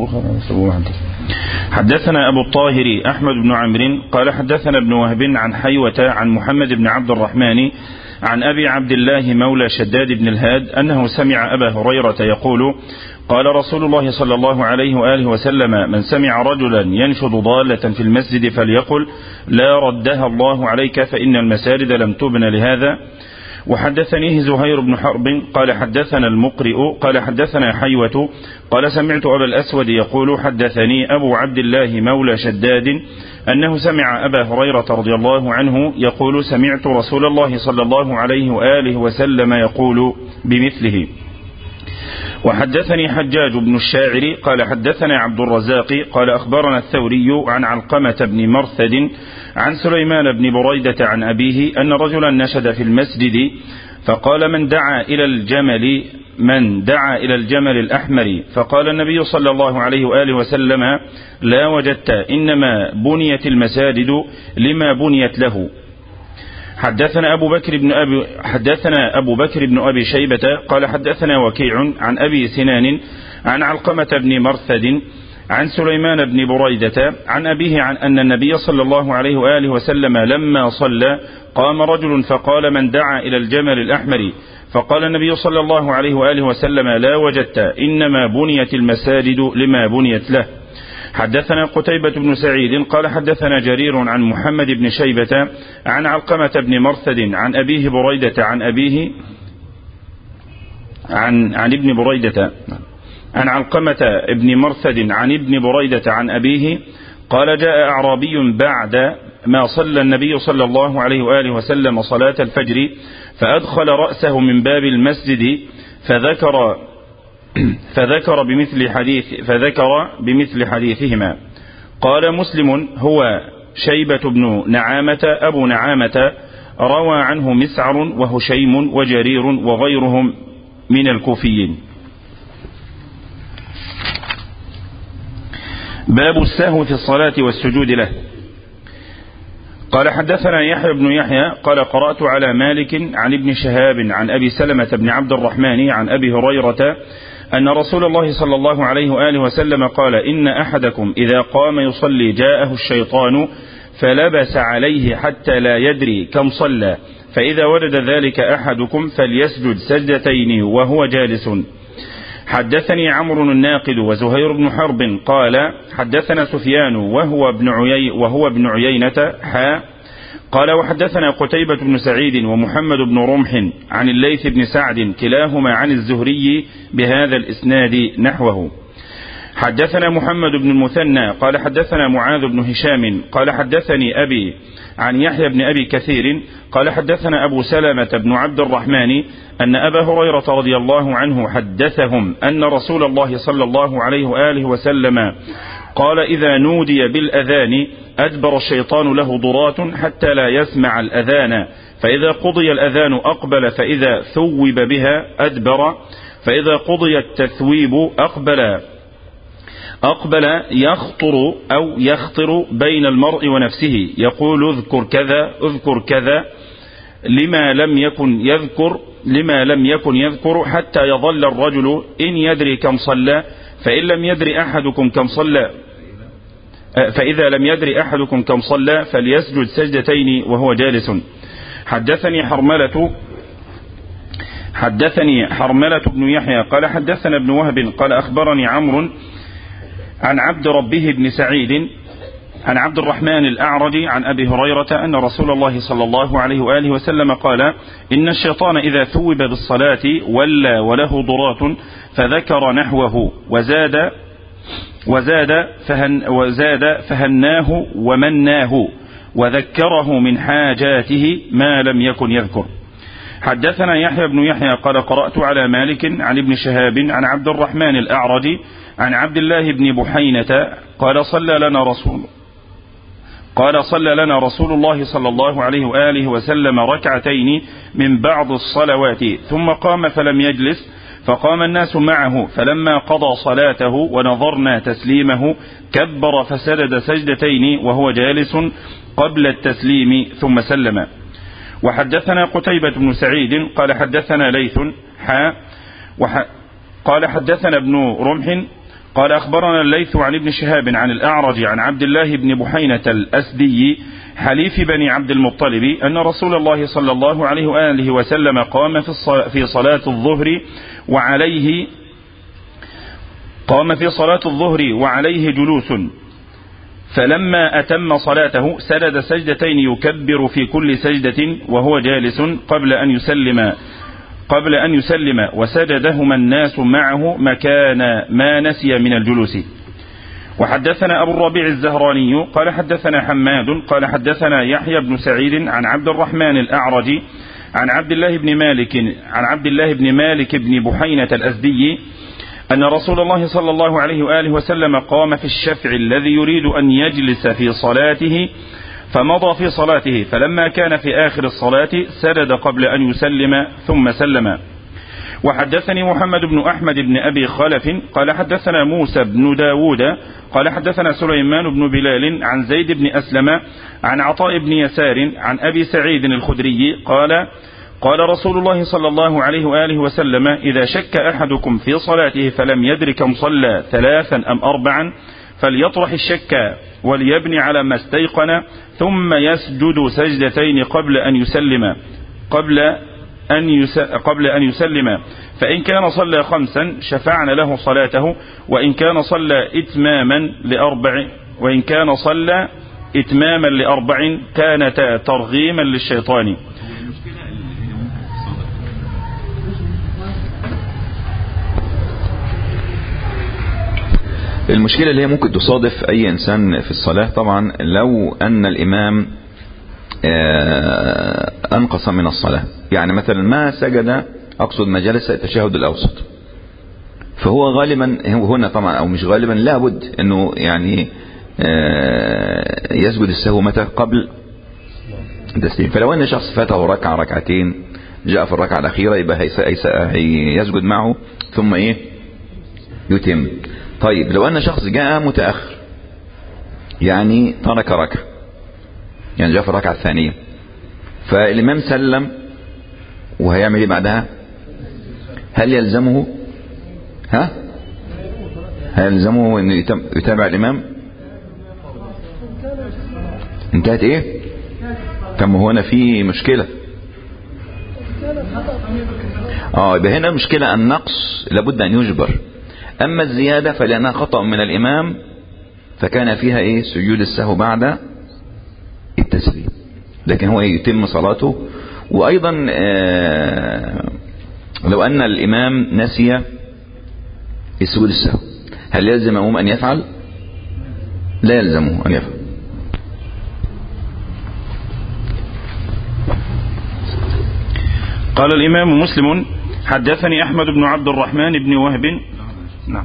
حدثنا أبو الطاهر أحمد بن عمرو قال حدثنا ابن وهب عن حيوة عن محمد بن عبد الرحمن عن أبي عبد الله مولى شداد بن الهاد أنه سمع أبا هريرة يقول: قال رسول الله صلى الله عليه وآله وسلم: من سمع رجلا ينشد ضالة في المسجد فليقل: لا ردها الله عليك فإن المساجد لم تبن لهذا. وحدثنيه زهير بن حرب قال حدثنا المقرئ قال حدثنا حيوة قال سمعت أبا الأسود يقول: حدثني أبو عبد الله مولى شداد أنه سمع أبا هريرة رضي الله عنه يقول: سمعت رسول الله صلى الله عليه وآله وسلم يقول بمثله. وحدثني حجاج بن الشاعر قال حدثنا عبد الرزاق قال أخبرنا الثوري عن علقمة بن مرثد عن سليمان بن بريدة عن أبيه أن رجلا نشد في المسجد فقال: من دعا إلى الجمل الأحمر. فقال النبي صلى الله عليه وآله وسلم: لا وجدت، إنما بنيت المساجد لما بنيت له. حدثنا أبو بكر بن أبي شيبة قال حدثنا وكيع عن أبي سنان عن علقمة بن مرثد عن سليمان بن بريدة عن أبيه عن أن النبي صلى الله عليه وآله وسلم لما صلى قام رجل فقال: من دعا إلى الجمل الأحمر. فقال النبي صلى الله عليه وآله وسلم: لا وجدت، إنما بنيت المساجد لما بنيت له. حدثنا قتيبة بن سعيد قال حدثنا جرير عن محمد بن شيبة عن علقمة بن مرثد عن أبيه بريدة عن أبيه عن ابن بريدة عن علقمة بن مرثد عن ابن بريدة عن أبيه قال: جاء أعرابي بعد ما صلى النبي صلى الله عليه وآله وسلم صلاة الفجر فأدخل رأسه من باب المسجد فذكر بمثل حديثهما. قال مسلم: هو شيبة بن نعامة أبو نعامة، روى عنه مسعر وهشيم وجرير وغيرهم من الكوفيين. باب السهو في الصلاة والسجود له. قال حدثنا يحيى بن يحيى قال قرأت على مالك عن ابن شهاب عن أبي سلمة بن عبد الرحمن عن أبي هريرة أن رسول الله صلى الله عليه وآله وسلم قال: إن أحدكم إذا قام يصلي جاءه الشيطان فلبس عليه حتى لا يدري كم صلى، فإذا وجد ذلك أحدكم فليسجد سجدتين وهو جالس. حدثني عمرو الناقد وزهير بن حرب قال حدثنا سفيان وهو ابن عيينة قال وحدثنا قتيبة بن سعيد ومحمد بن رمح عن الليث بن سعد كلاهما عن الزهري بهذا الإسناد نحوه. حدثنا محمد بن المثنى قال حدثنا معاذ بن هشام قال حدثني أبي عن يحيى بن أبي كثير قال حدثنا أبو سلمة بن عبد الرحمن أن أبا هريرة رضي الله عنه حدثهم أن رسول الله صلى الله عليه وآله وسلم قال: إذا نودي بالأذان أدبر الشيطان له ضرات حتى لا يسمع الأذان، فإذا قضي الأذان أقبل، فإذا ثوب بها أدبر، فإذا قضي التثويب أقبل يخطر بين المرء ونفسه يقول: اذكر كذا لما لم يكن يذكر حتى يظل الرجل إن يدري كم صلى، فإذا لم يدري أحدكم كم صلى فليسجد سجدتين وهو جالس. حدثني حرملة بن يحيى قال حدثنا ابن وهب قال أخبرني عمرو عن عبد ربه بن سعيد عن عبد الرحمن الأعرج عن أبي هريرة أن رسول الله صلى الله عليه وآله وسلم قال: إن الشيطان إذا ثوب بالصلاة ولى وله ضرات، فذكر نحوه وزاد فهناه ومناه وذكره من حاجاته ما لم يكن يذكر. حدثنا يحيى بن يحيى قال قرأت على مالك عن ابن شهاب عن عبد الرحمن الأعرج عن عبد الله بن بحينة قال صلى لنا رسول الله صلى الله عليه وآله وسلم ركعتين من بعض الصلوات ثم قام فلم يجلس، فقام الناس معه، فلما قضى صلاته ونظرنا تسليمه كبر فسجد سجدتين وهو جالس قبل التسليم ثم سلم. وحدثنا قتيبة بن سعيد قال حدثنا ليث قال حدثنا ابن رمح قال أخبرنا الليث عن ابن شهاب عن الأعرج عن عبد الله بن بحينة الأسدي حليف بني عبد المطلب أن رسول الله صلى الله عليه وآله وسلم قام في صلاة الظهر وعليه جلوس، فلما أتم صلاته سجد سجدتين يكبر في كل سجدة وهو جالس قبل أن يسلم وسجدهما الناس معه مكان ما نسي من الجلوس. وحدثنا أبو الربيع الزهراني قال حدثنا حماد قال حدثنا يحيى بن سعيد عن عبد الرحمن الأعرج عن عبد الله بن مالك بن بحينة الأزدي أن رسول الله صلى الله عليه وآله وسلم قام في الشفع الذي يريد أن يجلس في صلاته، فمضى في صلاته، فلما كان في آخر الصلاة سجد قبل أن يسلم ثم سلم. وحدثني محمد بن أحمد بن أبي خلف قال حدثنا موسى بن داود قال حدثنا سليمان بن بلال عن زيد بن أسلم عن عطاء بن يسار عن أبي سعيد الخدري قال رسول الله صلى الله عليه وآله وسلم: إذا شك أحدكم في صلاته فلم يدر كم صلى 3 أم 4 فليطرح الشك وليبني على ما استيقن ثم يسجد سجدتين قبل أن يسلم، فإن كان صلى 5 شفعنا له صلاته، وإن كان صلى إتماما ل4 كانتا ترغيما للشيطان. المشكلة اللي هي ممكن تصادف أي إنسان في الصلاة طبعا لو أن الإمام أنقص من الصلاة، يعني مثلا ما سجد، أقصد ما جلس التشهد الأوسط، فهو غالبا هنا طبعا او مش غالبا لابد انه يعني يسجد السهو متى؟ قبل التسليم. فلو ان شخص فاته ركعة ركعتين جاء في الركعة الأخيرة يبقى هيسجد معه ثم ايه يتم. طيب لو ان شخص جاء متأخر يعني ترك ركعة يعني جاء في الركعة الثانية فالإمام سلم وهيعمل ايه بعدها؟ هل يلزمه هل يلزمه انه يتابع الإمام؟ انتهت ايه؟ كم هنا في مشكلة يبقى هنا المشكلة النقص لابد ان يجبر. اما الزيادة فلانها خطأ من الامام فكان فيها ايه؟ سجود السهو بعد التسليم، لكن هو يتم صلاته. وايضا لو ان الامام نسي سجود السهو هل يلزم المأموم ان يفعل؟ لا يلزمه ان يفعل. قال الإمام مسلم حدثني أحمد بن عبد الرحمن بن وهب. نعم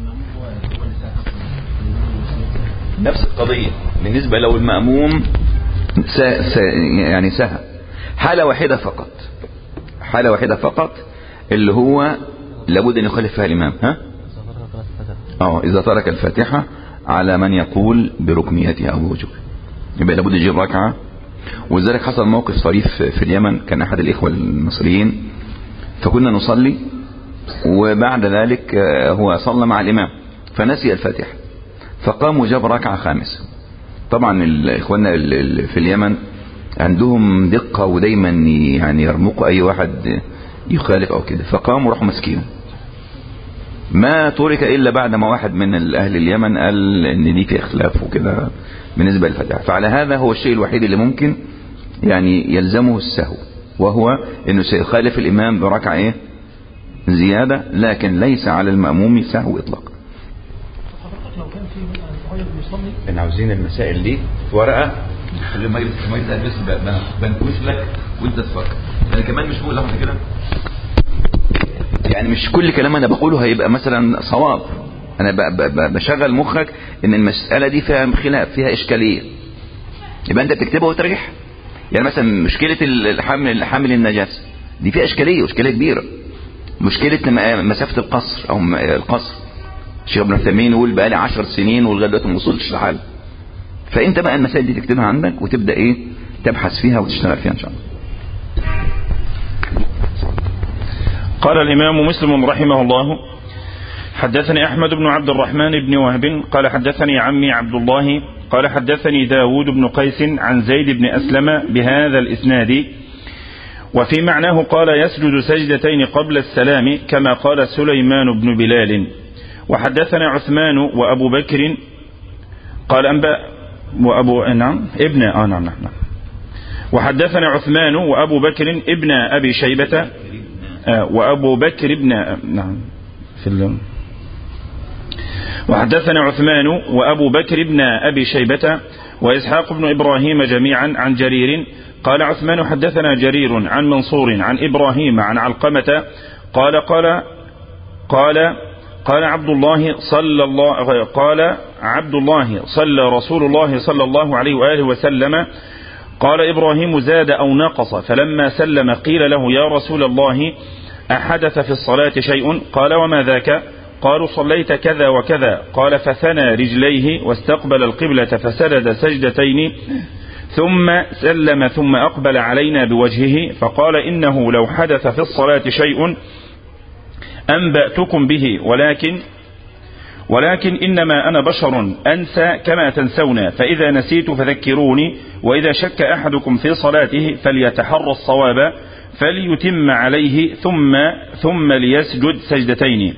نفس القضية بالنسبة لو المأموم يعني سهى حالة واحدة فقط اللي هو لابد أن يخالف فيها الإمام. إذا ترك الفاتحة على من يقول بركنيتها أو بوجوبها يبقى لابد يجيب ركعة. ولذلك حصل موقف طريف في اليمن، كان أحد الإخوة المصريين فكنا نصلي وبعد ذلك هو صلى مع الإمام فنسي الفاتحة فقام وجاب ركعة خامسة. طبعا الإخواننا في اليمن عندهم دقة ودايما يعني يرمقوا أي واحد يخالف أو كده، فقاموا وراحوا مسكينه. ما ترك إلا بعد ما واحد من أهل اليمن قال إن دي في إخلاف وكده بالنسبة للفاتحة. فعلى هذا هو الشيء الوحيد اللي ممكن يعني يلزمه السهو، وهو إنه سيخالف الإمام بركعة زيادة، لكن ليس على المأموم سهو إطلاقا. حضرتك لو كان في صغير بيصلي إحنا عاوزين المسائل دي في ورقة خلي مجلس بس بنكوش لك وانت تفكر. يعني كمان مش بقول لحظة كده، يعني مش كل كلام انا بقوله هيبقى مثلا صواب. انا بشغل مخك ان المسألة دي فيها خلاف فيها اشكالية يبقى انت بتكتبها وتريح. يعني مثلا مشكلة حمل النجاسة دي فيها اشكالية واشكالية كبيرة. مشكلة مسافة القصر او القصر الشيخ ابن عثيمين يقول بقى لي 10 سنين ولغايه دلوقتي ما وصلتش لحل. فانت بقى المسائل دي تكتبها عندك وتبدأ تبحث فيها وتشتغل فيها ان شاء الله. قال الإمام مسلم رحمه الله حدثني أحمد بن عبد الرحمن بن وهب قال حدثني عمي عبد الله قال حدثني داود بن قيس عن زيد بن أسلم بهذا الإسناد وفي معناه قال يسجد سجدتين قبل السلام كما قال سليمان بن بلال. وحدثنا عثمان وأبو بكر قال أنبأ وأبو نعم وحدثنا عثمان وأبو بكر ابن أبي شيبة وأبو بكر ابن وحدثنا عثمان وأبو بكر ابن أبي شيبة وإسحاق بن إبراهيم جميعا عن جرير قال عثمان حدثنا جرير عن منصور عن إبراهيم عن علقمة قال عبد الله صلى رسول الله صلى الله عليه وآله وسلم قال إبراهيم زاد أو نقص فلما سلم قيل له يا رسول الله أحدث في الصلاة شيء؟ قال وما ذاك؟ قالوا صليت كذا وكذا. قال فثنى رجليه واستقبل القبلة فسجد سجدتين ثم سلم ثم أقبل علينا بوجهه فقال إنه لو حدث في الصلاة شيء أنبأتكم به ولكن إنما أنا بشر أنسى كما تنسون فإذا نسيت فذكروني وإذا شك أحدكم في صلاته فليتحرى الصواب فليتم عليه ثم ليسجد سجدتين.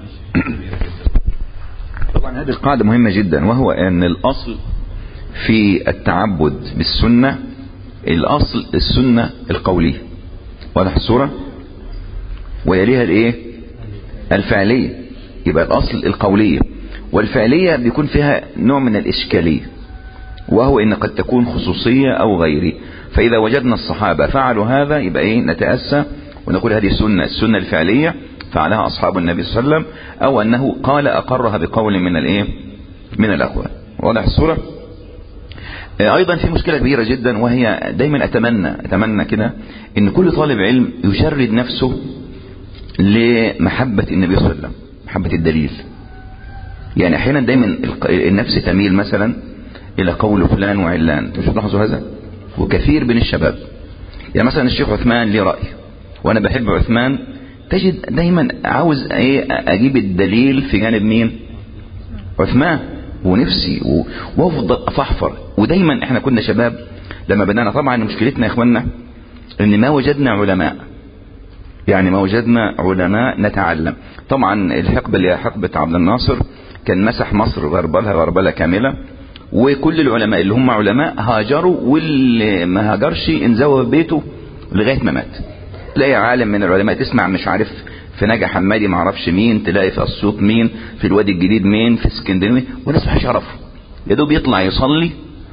طبعا هذه القاعدة مهمة جدا، وهو أن الأصل في التعبد بالسنة الأصل السنة القولية واضح الصورة ويليها الفعلية. يبقى الأصل القولية والفعلية بيكون فيها نوع من الإشكالية، وهو إن قد تكون خصوصية أو غيري. فإذا وجدنا الصحابة فعلوا هذا يبقى نتأسى ونقول هذه السنة الفعلية فعلها أصحاب النبي صلى الله عليه وسلم، أو أنه قال أقرها بقول من الأقوال. واضح الصورة؟ أيضا في مشكلة كبيرة جدا، وهي دايما أتمنى كده إن كل طالب علم يشرد نفسه لمحبة النبي صلى الله عليه وسلم، محبة الدليل. يعني أحيانا دايما النفس تميل مثلا إلى قول فلان وعلان، مش تلاحظوا هذا؟ وكثير بين الشباب، يعني مثلا الشيخ عثمان ليه رأي وأنا بحب عثمان، تجد دايما عاوز أجيب الدليل في جانب مين؟ عثمان، ونفسي وافضل افحفر. ودايما احنا كنا شباب لما بدأنا، طبعا مشكلتنا يا اخواننا ان ما وجدنا علماء، يعني ما وجدنا علماء نتعلم. طبعا الحقبة اللي هي حقبة عبد الناصر كان مسح مصر غربلة كاملة، وكل العلماء اللي هم علماء هاجروا، واللي ما هاجرش انزوى بيته لغاية ما مات. تلاقي عالم من العلماء تسمع مش عارف في نجا حمادي معرفش مين، تلاقي في اسيوط مين، في الوادي الجديد مين، في اسكندريه مين، وناس ما يعرفوا، يا دوب يطلع يصلي.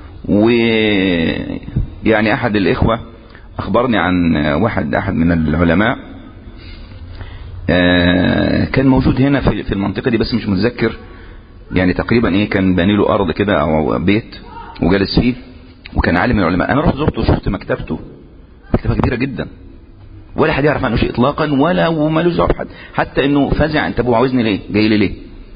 ويعني احد الاخوه اخبرني عن احد من العلماء كان موجود هنا في المنطقه دي، بس مش متذكر يعني تقريبا كان باني له ارض كده او بيت وجالس فيه، وكان عالم من العلماء. انا رحت زرته وشفت مكتبه كبيره جدا، ولا حد يعرف عنه شيء اطلاقا، ومالوش دعوه بحد، حتى انه فزع انت ابو عاوزني ليه، جاي لي ليه.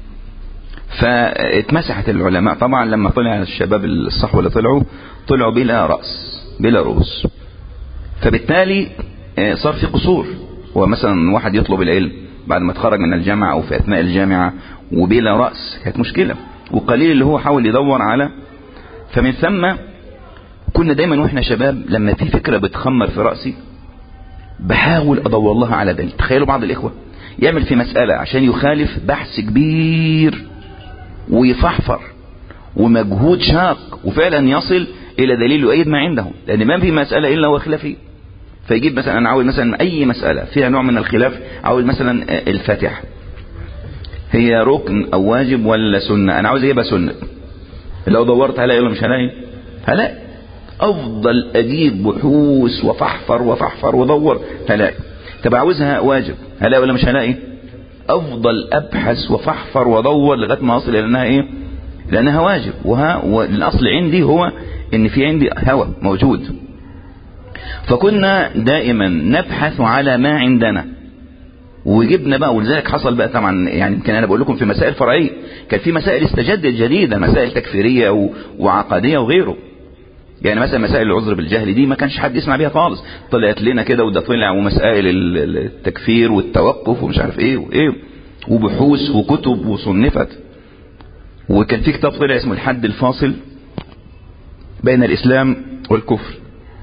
فاتمسحت العلماء. طبعا لما طلع الشباب الصحوه اللي طلعوا بلا رؤوس، فبالتالي صار في قصور. ومثلا واحد يطلب العلم بعد ما تخرج من الجامعه او في اثناء الجامعه وبلا راس، كانت مشكله، وقليل اللي هو حاول يدور على. فمن ثم كنا دايما واحنا شباب لما في فكره بتخمر في راسي بحاول ادور لها على دليل. تخيلوا بعض الاخوه يعمل في مساله عشان يخالف بحث كبير ويفحفر ومجهود شاق، وفعلا يصل الى دليل يؤيد ما عنده، لان ما في مساله الا وخلافيه. فيجيب مثلا انا عاوز مثلا اي مساله فيها نوع من الخلاف، عاوز مثلا الفاتحه هي ركن او واجب ولا سنه، انا عاوز اجيبها سنه. لو دورت هلاقي ولا مش هلاقي؟ افضل اجيب بحوث وفحفر ودور هلاقي. طب عاوزها واجب، هلاقي ولا مش هلاقي؟ افضل ابحث وفحفر ودور لغايه ما اصل الى انها لانها واجب. والاصل عندي هو ان في عندي هوى موجود. فكنا دائما نبحث على ما عندنا، وجبنا بقى. ولذلك حصل بقى طبعا، يعني يمكن انا بقول لكم في مسائل فرعيه كان في مسائل استجدت جديده، مسائل تكفيريه وعقديه وغيره. يعني مثلا مسائل العذر بالجهل دي ما كانش حد يسمع بيها خالص، طلعت لنا كده وده طلع، ومسائل التكفير والتوقف ومش عارف ايه وبحوث وكتب وصنفت. وكان في كتاب طلع اسمه الحد الفاصل بين الاسلام والكفر،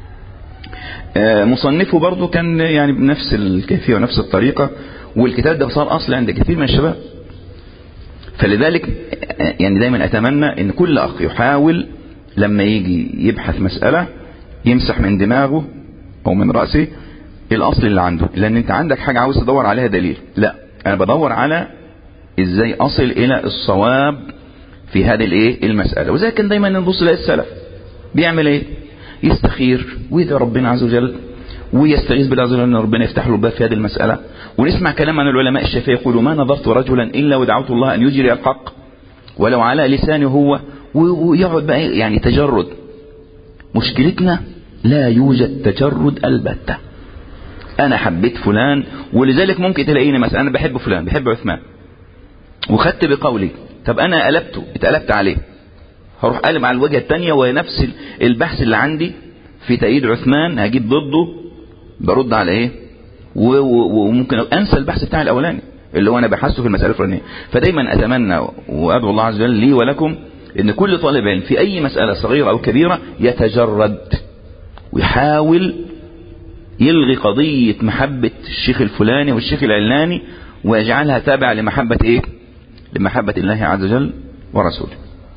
مصنفه برضه كان يعني بنفس الكيفيه ونفس الطريقه، والكتاب ده صار اصل عند كثير من الشباب. فلذلك يعني دايما اتمنى ان كل اخ يحاول لما يجي يبحث مسألة يمسح من دماغه او من رأسه الاصل اللي عنده، لان انت عندك حاجة عاوز تدور عليها دليل. لا، انا بدور على ازاي اصل الى الصواب في هذه المسألة. وزي كان دايما نبص لها السلف بيعمل يستخير ويدعي ربنا عز وجل ويستغيث بالله عز وجل ان ربنا يفتح له الباب في هذه المسألة. ونسمع كلام عن العلماء الشافعي يقولوا ما نظرت رجلا الا ودعوت الله ان يجري الحق ولو على لسانه هو، ويقعد بقى يعني تجرد. مشكلتنا لا يوجد تجرد البتة. انا حبيت فلان، ولذلك ممكن تلاقيني مثلا انا بحب فلان، بحب عثمان وخدت بقولي، طب انا اتقلبت عليه، هروح قلب على الوجهة التانية، ونفس البحث اللي عندي في تأييد عثمان هجيب ضده برد على وممكن انسى البحث بتاع الاولاني اللي هو انا بحثه في المسألة الفلانية. فدايما اتمنى وادعو الله عز وجل لي ولكم ان كل طالب علم في اي مسألة صغيرة او كبيرة يتجرد ويحاول يلغي قضية محبة الشيخ الفلاني والشيخ العلاني ويجعلها تابعة لمحبة لمحبة الله عز وجل ورسوله.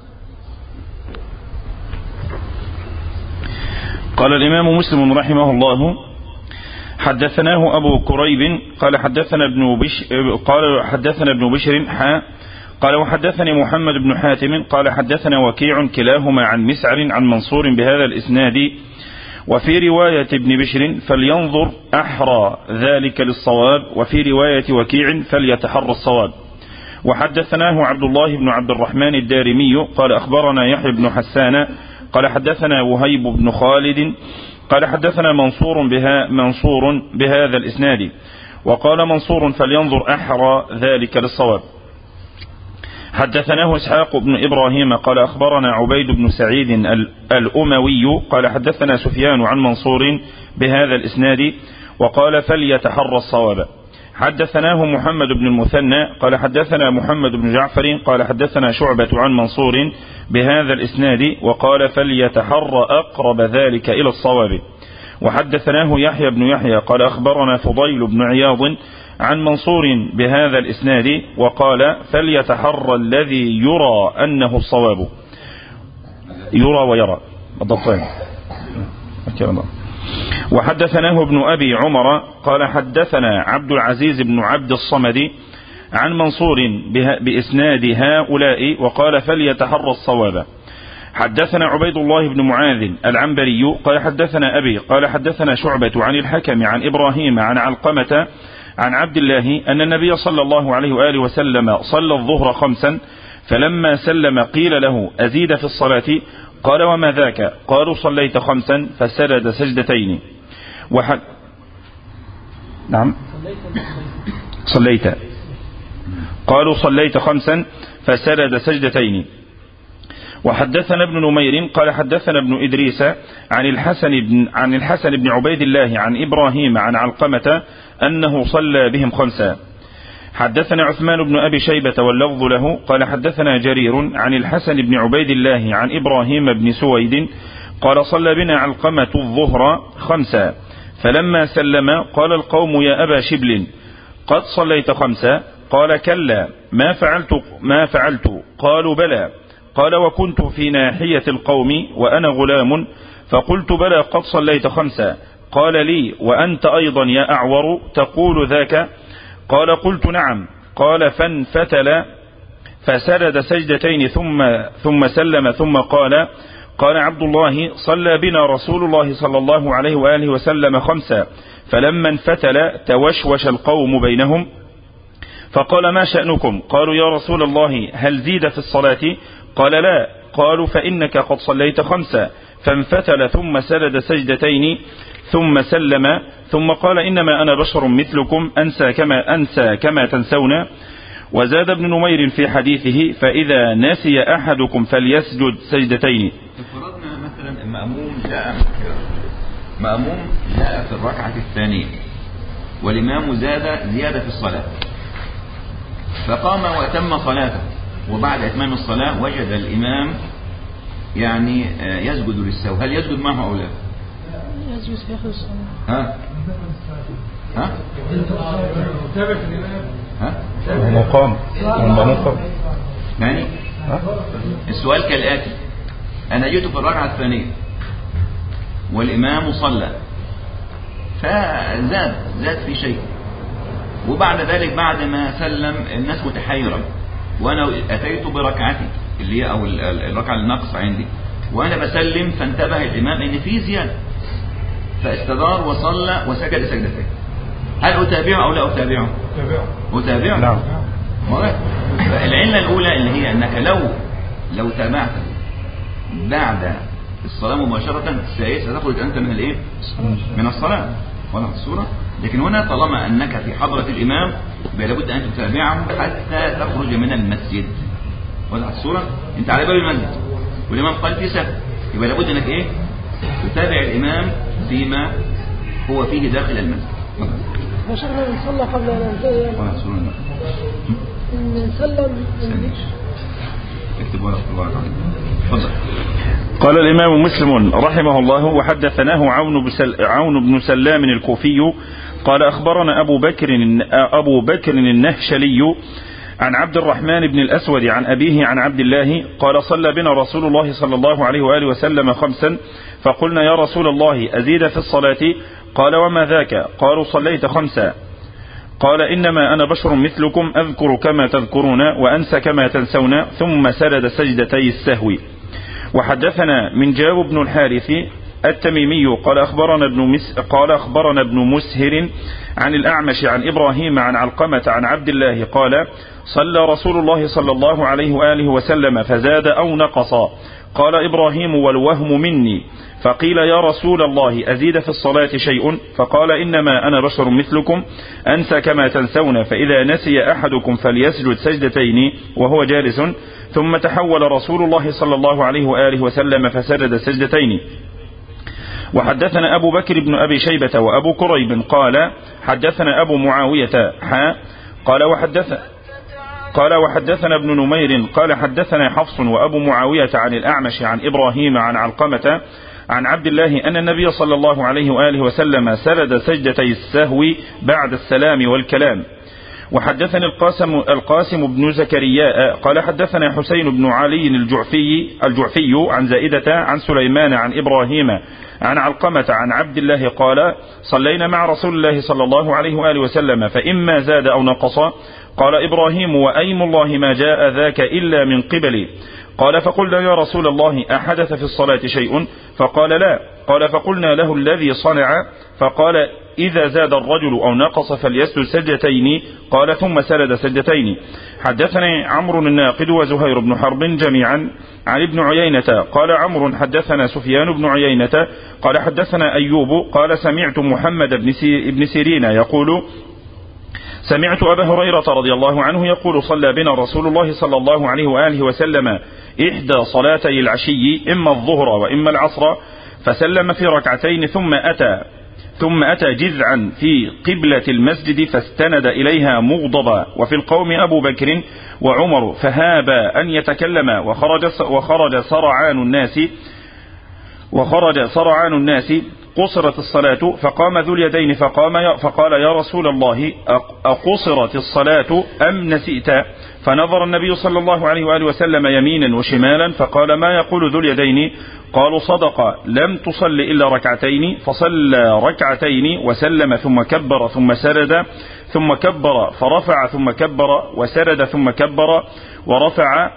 قال الإمام مسلم رحمه الله حدثناه أبو كريب قال حدثنا ابن بشر قال وحدثني محمد بن حاتم قال حدثنا وكيع كلاهما عن مسعر عن منصور بهذا الإسناد وفي رواية ابن بشر فلينظر أحرى ذلك للصواب، وفي رواية وكيع فليتحرى الصواب. وحدثناه عبد الله بن عبد الرحمن الدارمي قال أخبرنا يحيى بن حسان قال حدثنا وهيب بن خالد قال حدثنا منصور بهذا الإسناد، وقال منصور فلينظر أحرى ذلك للصواب. حدثناه إسحاق بن إبراهيم قال أخبرنا عبيد بن سعيد الأموي قال حدثنا سفيان عن منصور بهذا الإسناد، وقال فليتحرى الصواب. حدثناه محمد بن المثنى قال حدثنا محمد بن جعفر قال حدثنا شعبة عن منصور بهذا الإسناد، وقال فليتحرى أقرب ذلك إلى الصواب. وحدثناه يحيى بن يحيى قال أخبرنا فضيل بن عياض عن منصور بهذا الإسناد، وقال فليتحرى الذي يرى أنه الصواب. يرى ويرى الضبطين. وحدثناه ابن أبي عمر قال حدثنا عبد العزيز بن عبد الصمد عن منصور بإسناد هؤلاء، وقال فليتحرى الصواب. حدثنا عبيد الله بن معاذ العنبري قال حدثنا أبي قال حدثنا شعبة عن الحكم عن إبراهيم عن علقمة عن عبد الله أن النبي صلى الله عليه وآله وسلم صلى الظهر 5، فلما سلم قيل له أزيد في الصلاة؟ قال وما ذاك؟ قالوا صليت 5 فسجد سجدتين. نعم صليت. قالوا صليت 5 فسجد سجدتين. وحدثنا ابن نمير قال حدثنا ابن إدريس عن الحسن بن عبيد الله عن إبراهيم عن علقمة أنه صلى بهم 5. حدثنا عثمان بن أبي شيبة واللفظ له قال حدثنا جرير عن الحسن بن عبيد الله عن إبراهيم بن سويد قال صلى بنا علقمة الظهر 5، فلما سلم قال القوم يا أبا شبل قد صليت 5؟ قال كلا ما فعلت. قالوا بلى. قال وكنت في ناحية القوم وأنا غلام فقلت بلى قد صليت 5. قال لي وأنت أيضا يا أعور تقول ذاك؟ قال قلت نعم. قال فانفتل فسجد سجدتين ثم سلم ثم قال عبد الله صلى بنا رسول الله صلى الله عليه وآله وسلم 5، فلما انفتل توشوش القوم بينهم فقال ما شأنكم؟ قالوا يا رسول الله هل زيد في الصلاة؟ قال لا. قالوا فإنك قد صليت 5. فانفتل ثم سجد سجدتين ثم سلم ثم قال إنما أنا بشر مثلكم أنسى كما تنسون. وزاد ابن نمير في حديثه فإذا نسي أحدكم فليسجد سجدتين. فرضنا مثلا مأموم جاء في الركعة الثانية والإمام زيادة في الصلاة، فقام وأتم صلاته، وبعد إتمام الصلاة وجد الإمام يعني يسجد للسهو، هل يسجد معه أو لا؟ يسجد في آخر الصلاة. ها؟ مقام يعني السؤال كالآتي: أنا جئت في الركعة الثانية والإمام صلى فزاد في شيء، وبعد ذلك بعد ما سلم الناس متحيرة، وأنا أتيت بركعتي اللي هي أو الركعة الناقصة عندي، وأنا بسلم فانتبه الإمام إن في زيادة فاستدار وصلى وسجد سجدتين، هل أتابعه أو لا أتابعه؟ أتابعه. نعم. العلة الأولى اللي هي أنك لو تابعت بعد الصلاة مباشرة ستخرج أنت من الإيه؟ من الصلاة، واضح الصورة. لكن هنا طالما أنك في حضرة الإمام لابد أن تتابعه حتى تخرج من المسجد، واضح الصورة. أنت على باب المسجد والإمام قال في سهو، يبقى لابد أنك إيه؟ تتابع الإمام فيما هو فيه داخل المسجد. وشغل نصلى قبل أن ننتهي. واضح الصورة. نسلم. اكتب ورقة الله تعالى. تفضل. قال الإمام مسلم رحمه الله: وحدثناه عون بن سلام الكوفي قال أخبرنا أبو بكر النهشلي عن عبد الرحمن بن الأسود عن أبيه عن عبد الله قال: صلى بنا رسول الله صلى الله عليه وآله وسلم 5، فقلنا يا رسول الله أزيد في الصلاة؟ قال وما ذاك؟ قالوا صليت 5. قال إنما أنا بشر مثلكم أذكر كما تذكرون وأنسى كما تنسون، ثم سجد سجدتي السهو. وحدثنا من جاب بن الحارث التميمي قال أخبرنا ابن مسهر عن الأعمش عن إبراهيم عن علقمة عن عبد الله قال صلى رسول الله صلى الله عليه وآله وسلم فزاد أو نقص. قال إبراهيم والوهم مني، فقيل يا رسول الله أزيد في الصلاة شيء؟ فقال إنما أنا بشر مثلكم أنسى كما تنسون، فإذا نسي أحدكم فليسجد سجدتين وهو جالس. ثم تحول رسول الله صلى الله عليه وآله وسلم فسجد سجدتين. وحدثنا أبو بكر بن أبي شيبة وأبو كريب قال حدثنا أبو معاوية قال وحدثنا ابن نمير قال حدثنا حفص وأبو معاوية عن الأعمش عن إبراهيم عن علقمة عن عبد الله أن النبي صلى الله عليه وآله وسلم سجد سجدتي السهو بعد السلام والكلام. وحدثني القاسم بن زكريا قال حدثنا حسين بن علي الجعفي عن زائدة عن سليمان عن إبراهيم عن علقمة عن عبد الله قال صلينا مع رسول الله صلى الله عليه وآله وسلم فإما زاد أو نقص. قال إبراهيم وأيم الله ما جاء ذاك إلا من قبلي. قال فقلنا يا رسول الله أحدث في الصلاة شيء؟ فقال لا. قال فقلنا له الذي صنع؟ فقال إذا زاد الرجل أو نقص فليسجد سجدتين. قال ثم سجد سجدتين. حدثني عمرو الناقد وزهير بن حرب جميعا عن ابن عيينة قال عمرو حدثنا سفيان بن عيينة قال حدثنا أيوب قال سمعت محمد بن سيرين يقول سمعت أبا هريرة رضي الله عنه يقول صلى بنا رسول الله صلى الله عليه وآله وسلم إحدى صلاتي العشي إما الظهر وإما العصر، فسلم في ركعتين ثم أتى جذعا في قبلة المسجد فاستند إليها مغضبا، وفي القوم أبو بكر وعمر فهابا أن يتكلما، وخرج صرعان الناس قصرت الصلاة، فقام ذو اليدين فقال يا رسول الله أقصرت الصلاة أم نسيت؟ فنظر النبي صلى الله عليه وآله وسلم يمينا وشمالا فقال ما يقول ذو اليدين؟ قالوا صدق لم تصل إلا ركعتين، فصلى ركعتين وسلم ثم كبر ثم سرد ثم كبر فرفع ثم كبر وسرد ثم كبر ورفع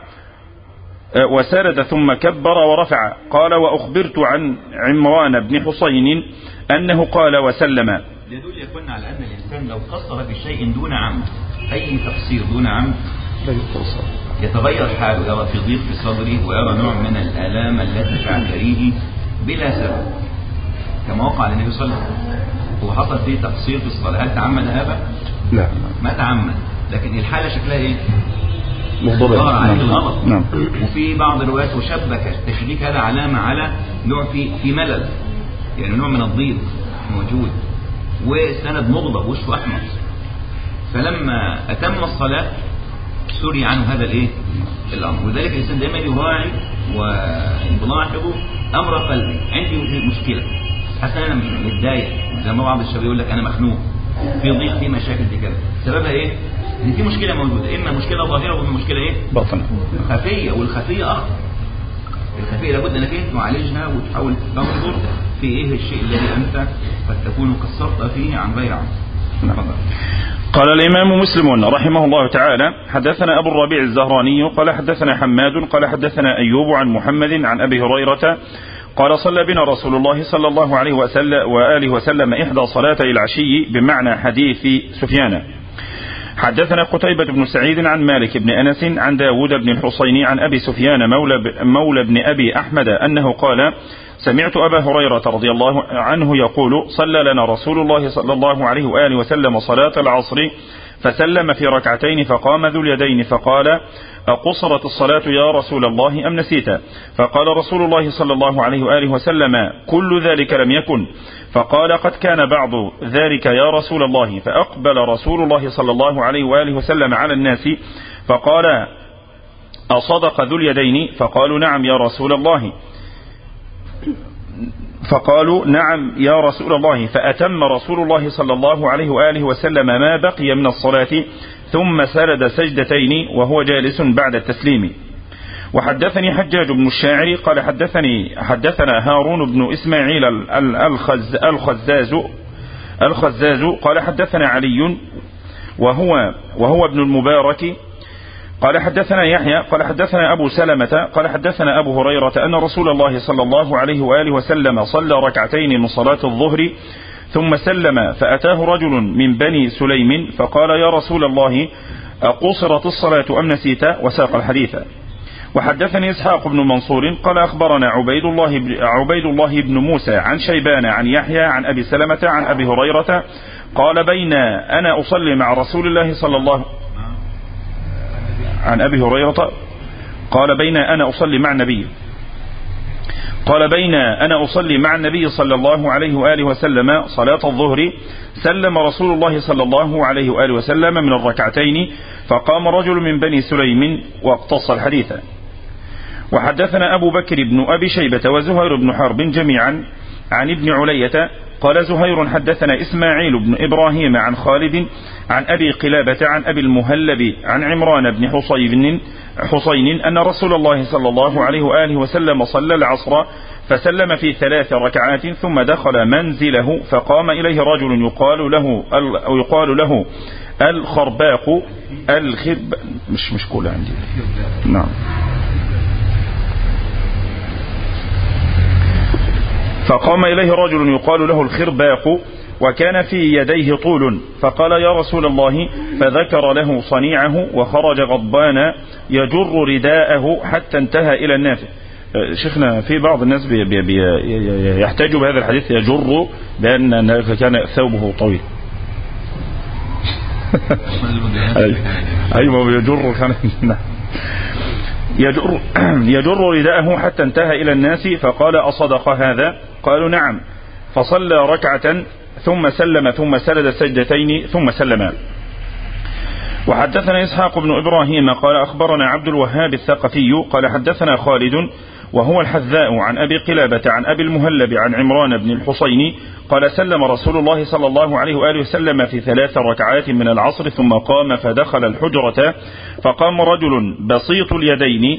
وسرد ثم كبر ورفع. قال وأخبرت عن عمران بن حصين أنه قال وسلم. يدل يكون على أن الإنسان لو قصر بشيء دون عمد، أي تقصير دون عمد يتغير حاله، يرى في ضيق في صدره ويرى نوع من الآلام التي تعتريه بلا سبب، كما وقع للنبي صلى الله عليه وسلم. هو حصل فيه تقصير في الصلاة، هل تعمد هذا؟ لا ما تعمد، لكن الحالة شكلها ايه؟ مغضبة عليه الغلط. وفي بعض الروايات وشبك تشبيك هذا علامة على نوع في ملل، يعني نوع من الضيق موجود، وسند مغضب وشه أحمر. فلما أتم الصلاة سوري عنه هذا الايه الامر. وذلك الانسان دائما يراعي ويلاحظ امر قلبي. عندي مشكله، حاسس انا متضايق، زي ما بعض الشباب يقول لك انا مخنوق، في ضيق، في مشاكل، دي كده سببها ايه؟ ان في مشكله موجوده، اما مشكله ظاهره واما مشكله ايه؟ باطنه خفيه. والخفيه اخطر، الخفيه لابد انك انت تعالجها وتحاول تنظر في ايه الشيء الذي انت قد تكون قصرت فيه عن غير عمد. قال الإمام مسلم رحمه الله تعالى حدثنا أبو الربيع الزهراني قال حدثنا حماد قال حدثنا أيوب عن محمد عن أبي هريرة قال صلى بنا رسول الله صلى الله عليه وآله وسلم إحدى صلاتي العشي بمعنى حديث سفيان. حدثنا قتيبة بن سعيد عن مالك بن أنس عن داود بن الحصين عن أبي سفيان مولى بن أبي أحمد أنه قال سمعت أبا هريرة رضي الله عنه يقول صلى لنا رسول الله صلى الله عليه وآله وسلم صلاة العصر فسلم في ركعتين فقام ذو اليدين فقال أقصرت الصلاة يا رسول الله أم نسيت؟ فقال رسول الله صلى الله عليه وآله وسلم كل ذلك لم يكن. فقال قد كان بعض ذلك يا رسول الله. فأقبل رسول الله صلى الله عليه وآله وسلم على الناس فقال أصدق ذو اليدين؟ فقالوا نعم يا رسول الله. فأتم رسول الله صلى الله عليه وآله وسلم ما بقي من الصلاة ثم سرد سجدتين وهو جالس بعد التسليم. وحدثني حجاج بن الشاعر قال حدثنا هارون بن إسماعيل الخزاز قال حدثنا علي وهو ابن المبارك قال حدثنا يحيى قال حدثنا أبو سلمة قال حدثنا أبو هريرة أن رسول الله صلى الله عليه وآله وسلم صلى ركعتين من صلاة الظهر ثم سلم، فأتاه رجل من بني سليم فقال يا رسول الله أقصرت الصلاة أم نسيت؟ وساق الحديث. وحدثني إسحاق بن منصور قال أخبرنا عبيد الله بن موسى عن شيبان عن يحيى عن أبي سلمة عن أبي هريرة قال بين أنا أصلي مع رسول الله صلى الله عن أبي هريرة قال بين أنا أصلي مع النبي مع النبي صلى الله عليه وآله وسلم صلاة الظهر سلم رسول الله صلى الله عليه وآله وسلم من الركعتين فقام رجل من بني سليم واقتص الحديث. وحدثنا أبو بكر بن أبي شيبة وزهير بن حرب جميعا عن ابن علية قال زهير حدثنا إسماعيل بن إبراهيم عن خالد عن أبي قلابة عن أبي المهلب عن عمران بن حصين أن رسول الله صلى الله عليه وآله وسلم صلى العصر فسلم في 3 ركعات ثم دخل منزله فقام إليه رجل يقال له الخرباق مش كل عندي نعم. فقام إليه رجل يقال له الخرباق وكان في يديه طول فقال يا رسول الله فذكر له صنيعه وخرج غضبان يجر رداءه حتى انتهى إلى النافذ. شيخنا في بعض الناس يحتاج بهذا الحديث يجر بأن كان ثوبه طويل. أيوة يجر كان يجر رداءه حتى انتهى إلى الناس فقال أصدق هذا؟ قالوا نعم. فصلى ركعة ثم سلم ثم سجد سجدتين ثم سلم. وحدثنا إسحاق بن إبراهيم قال أخبرنا عبد الوهاب الثقفي قال حدثنا خالد وهو الحذاء عن أبي قلابة عن أبي المهلب عن عمران بن الحصين قال سلم رسول الله صلى الله عليه وآله وسلم في 3 ركعات من العصر ثم قام فدخل الحجرة فقام رجل بسيط اليدين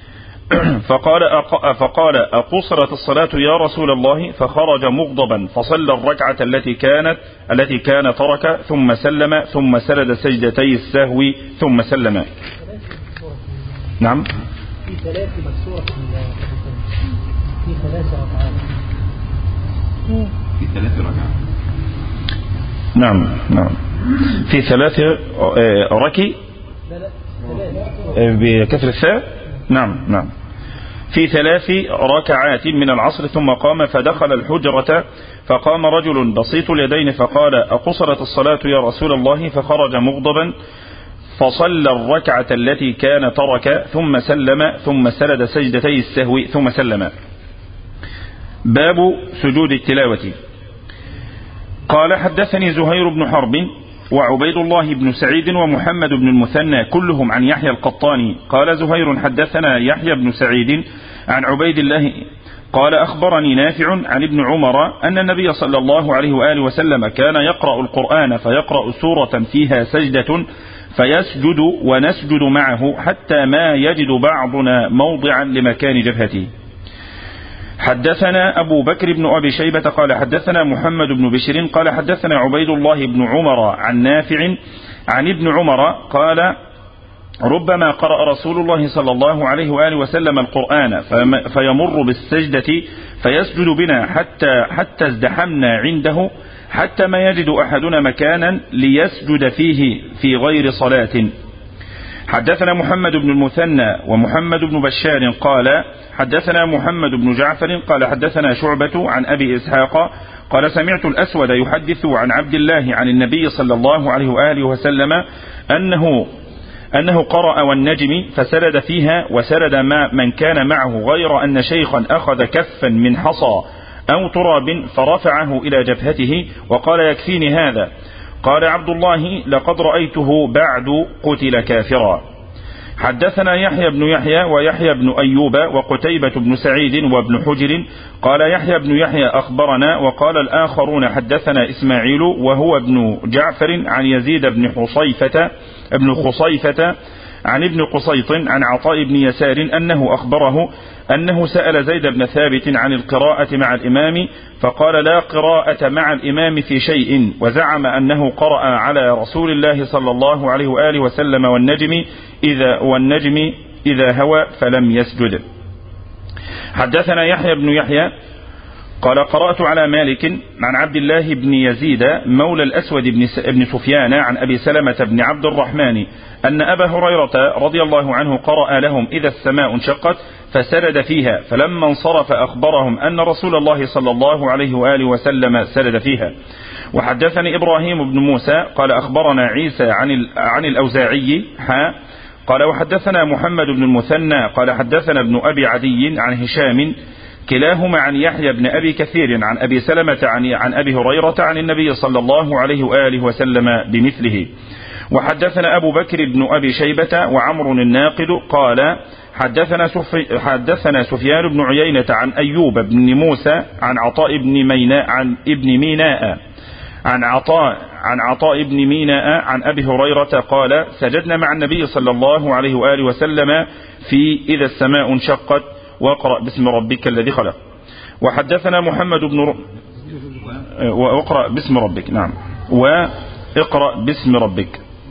فقال أقصرت الصلاة يا رسول الله؟ فخرج مغضبا فصلى الركعة التي كان ترك ثم سلم ثم سجد سجدتي السهو ثم سلم. نعم في 3 مكسورة في 3 ركعات في 3 ركعات نعم في 3 ركي بكسر الثاء نعم في 3 ركعات من العصر ثم قام فدخل الحجرة فقام رجل بسيط اليدين فقال أقصرت الصلاة يا رسول الله؟ فخرج مغضبا فصلى الركعة التي كان ترك ثم سلم ثم سجد سجدتي السهو ثم سلم. باب سجود التلاوة. قال حدثني زهير بن حرب وعبيد الله بن سعيد ومحمد بن المثنى كلهم عن يحيى القطاني قال زهير حدثنا يحيى بن سعيد عن عبيد الله قال أخبرني نافع عن ابن عمر أن النبي صلى الله عليه وآله وسلم كان يقرأ القرآن فيقرأ سورة فيها سجدة فيسجد ونسجد معه حتى ما يجد بعضنا موضعا لمكان جبهته. حدثنا أبو بكر بن أبي شيبة قال حدثنا محمد بن بشر قال حدثنا عبيد الله بن عمر عن نافع عن ابن عمر قال ربما قرأ رسول الله صلى الله عليه وآله وسلم القرآن فيمر بالسجدة فيسجد بنا حتى ازدحمنا عنده حتى ما يجد أحدنا مكانا ليسجد فيه في غير صلاة. حدثنا محمد بن المثنى ومحمد بن بشار قال حدثنا محمد بن جعفر قال حدثنا شعبة عن أبي إسحاق قال سمعت الأسود يحدث عن عبد الله عن النبي صلى الله عليه وآله وسلم أنه قرأ والنجم فسرد فيها وسرد من كان معه غير أن شيخا أخذ كفا من حصى أو تراب فرفعه إلى جبهته وقال يكفيني هذا. قال عبد الله لقد رأيته بعد قتل كافرا. حدثنا يحيى بن يحيى ويحيى بن أيوب وقتيبة بن سعيد وابن حجر قال يحيى بن يحيى أخبرنا وقال الآخرون حدثنا إسماعيل وهو ابن جعفر عن يزيد بن خصيفة عن ابن قصيط عن عطاء بن يسار أنه أخبره أنه سأل زيد بن ثابت عن القراءة مع الإمام فقال لا قراءة مع الإمام في شيء، وزعم أنه قرأ على رسول الله صلى الله عليه وآله وسلم والنجم إذا هوى فلم يسجد. حدثنا يحيى بن يحيى قال قرأت على مالك عن عبد الله بن يزيد مولى الأسود بن سفيان عن أبي سلمة بن عبد الرحمن أن أبا هريرة رضي الله عنه قرأ لهم إذا السماء انشقت فسجد فيها، فلما انصرف أخبرهم أن رسول الله صلى الله عليه وآله وسلم سجد فيها. وحدثني إبراهيم بن موسى قال أخبرنا عيسى عن الأوزاعي قال وحدثنا محمد بن المثنى قال حدثنا ابن أبي عدي عن هشام كلاهما عن يحيى بن أبي كثير عن أبي سلمة عن أبي هريرة عن النبي صلى الله عليه وآله وسلم بمثله. وحدثنا أبو بكر بن أبي شيبة وعمر الناقد قال حدثنا سفيان بن عيينة عن أيوب بن موسى عن عطاء بن ميناء عن عطاء بن ميناء عن أبي هريرة قال سجدنا مع النبي صلى الله عليه وآله وسلم في إذا السماء انشقت واقرأ باسم ربك الذي خلق. وحدثنا محمد بن واقرأ باسم ربك واقرأ باسم ربك.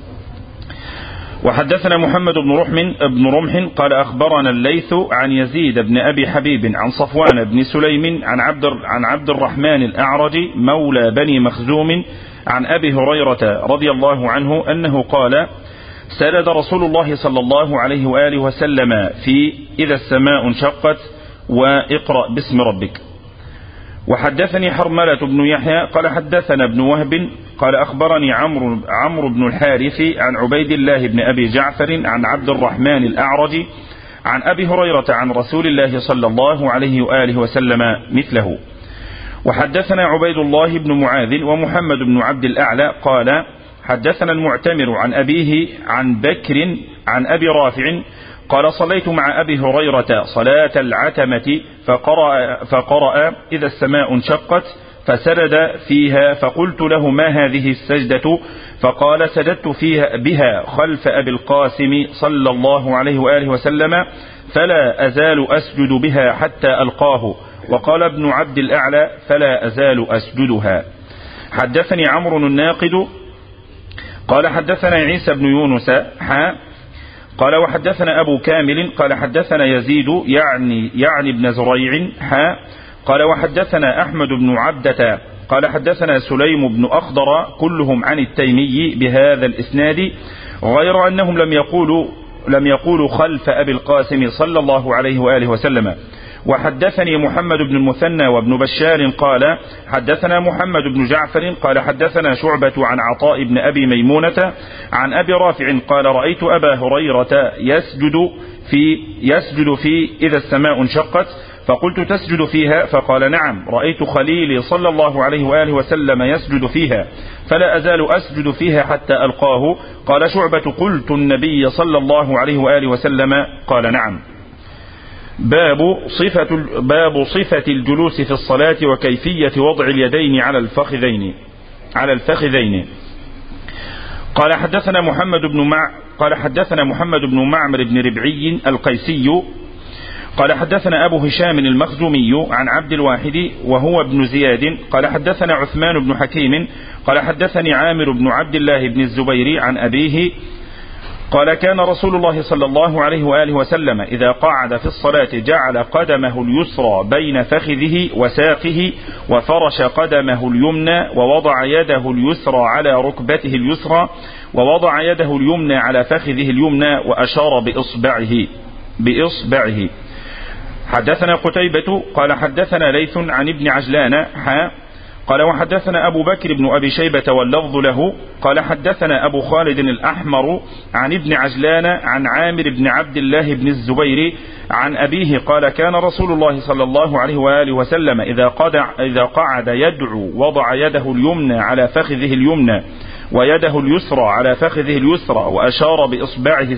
وحدثنا محمد بن رمح قال أخبرنا الليث عن يزيد بن أبي حبيب عن صفوان بن سليم عن عبد الرحمن الأعرج مولى بني مخزوم عن أبي هريرة رضي الله عنه أنه قال سجد رسول الله صلى الله عليه وآله وسلم في إذا السماء انشقت واقرأ باسم ربك. وحدثني حرملة بن يحيى قال حدثنا ابن وهب قال أخبرني عمرو بن الحارث عن عبيد الله بن أبي جعفر عن عبد الرحمن الأعرج عن أبي هريرة عن رسول الله صلى الله عليه وآله وسلم مثله. وحدثنا عبيد الله بن معاذ ومحمد بن عبد الأعلى قال حدثنا المعتمر عن أبيه عن بكر عن أبي رافع قال صليت مع أبي هريرة صلاة العتمة فقرأ إذا السماء انشقت فسجد فيها فقلت له ما هذه السجدة؟ فقال سجدت فيها بها خلف أبي القاسم صلى الله عليه وآله وسلم فلا أزال أسجد بها حتى ألقاه. وقال ابن عبد الأعلى فلا أزال أسجدها. حدثني عمرو الناقد قال حدثنا عيسى بن يونس قال وحدثنا أبو كامل قال حدثنا يزيد يعني ابن زريع قال وحدثنا أحمد بن عبدة قال حدثنا سليم بن أخضر كلهم عن التيمي بهذا الإسناد غير أنهم لم يقولوا خلف أبي القاسم صلى الله عليه وآله وسلم. وحدثني محمد بن المثنى وابن بشار قال حدثنا محمد بن جعفر قال حدثنا شعبة عن عطاء بن أبي ميمونة عن أبي رافع قال رأيت أبا هريرة يسجد في إذا السماء انشقت فقلت تسجد فيها؟ فقال نعم رأيت خليلي صلى الله عليه وآله وسلم يسجد فيها فلا أزال أسجد فيها حتى ألقاه. قال شعبة قلت النبي صلى الله عليه وآله وسلم قال نعم. باب صفة الجلوس في الصلاة وكيفية وضع اليدين على الفخذين. قال حدثنا محمد بن معمر بن ربعي القيسي قال حدثنا أبو هشام المخزومي عن عبد الواحد وهو ابن زياد قال حدثنا عثمان بن حكيم قال حدثني عامر بن عبد الله بن الزبير عن أبيه قال كان رسول الله صلى الله عليه وآله وسلم إذا قعد في الصلاة جعل قدمه اليسرى بين فخذه وساقه وفرش قدمه اليمنى ووضع يده اليسرى على ركبته اليسرى ووضع يده اليمنى على فخذه اليمنى وأشار بإصبعه. حدثنا قتيبة قال حدثنا ليث عن ابن عجلان قال وحدثنا أبو بكر بن أبي شيبة واللفظ له قال حدثنا أبو خالد الأحمر عن ابن عجلان عن عامر بن عبد الله بن الزبير عن أبيه قال كان رسول الله صلى الله عليه وآله وسلم إذا قعد يدعو وضع يده اليمنى على فخذه اليمنى ويده اليسرى على فخذه اليسرى وأشار بإصبعه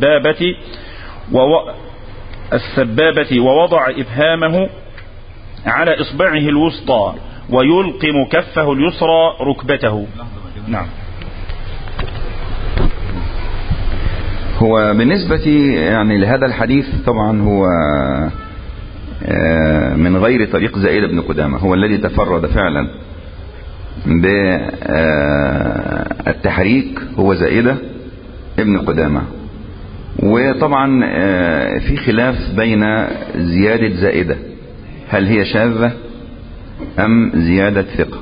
السبابة ووضع إبهامه على إصبعه الوسطى ويلقم كفه اليسرى ركبته. نعم. هو بالنسبة يعني لهذا الحديث طبعا هو من غير طريق زائدة بن قدامة، هو الذي تفرد فعلا بالتحريك هو زائدة ابن قدامة. وطبعا في خلاف بين زيادة زائدة هل هي شاذة أم زيادة ثقة،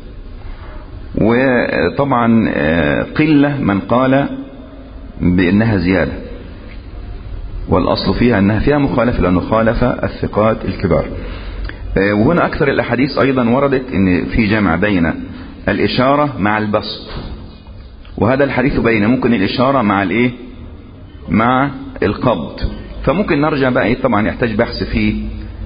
وطبعا قلة من قال بأنها زيادة، والأصل فيها أنها فيها مخالفة لأنه خالف الثقات الكبار. وهنا أكثر الأحاديث أيضا وردت أن في جمع بين الإشارة مع البسط، وهذا الحديث بين ممكن الإشارة مع الإيه مع القبض، فممكن نرجع بقى طبعا يحتاج بحث في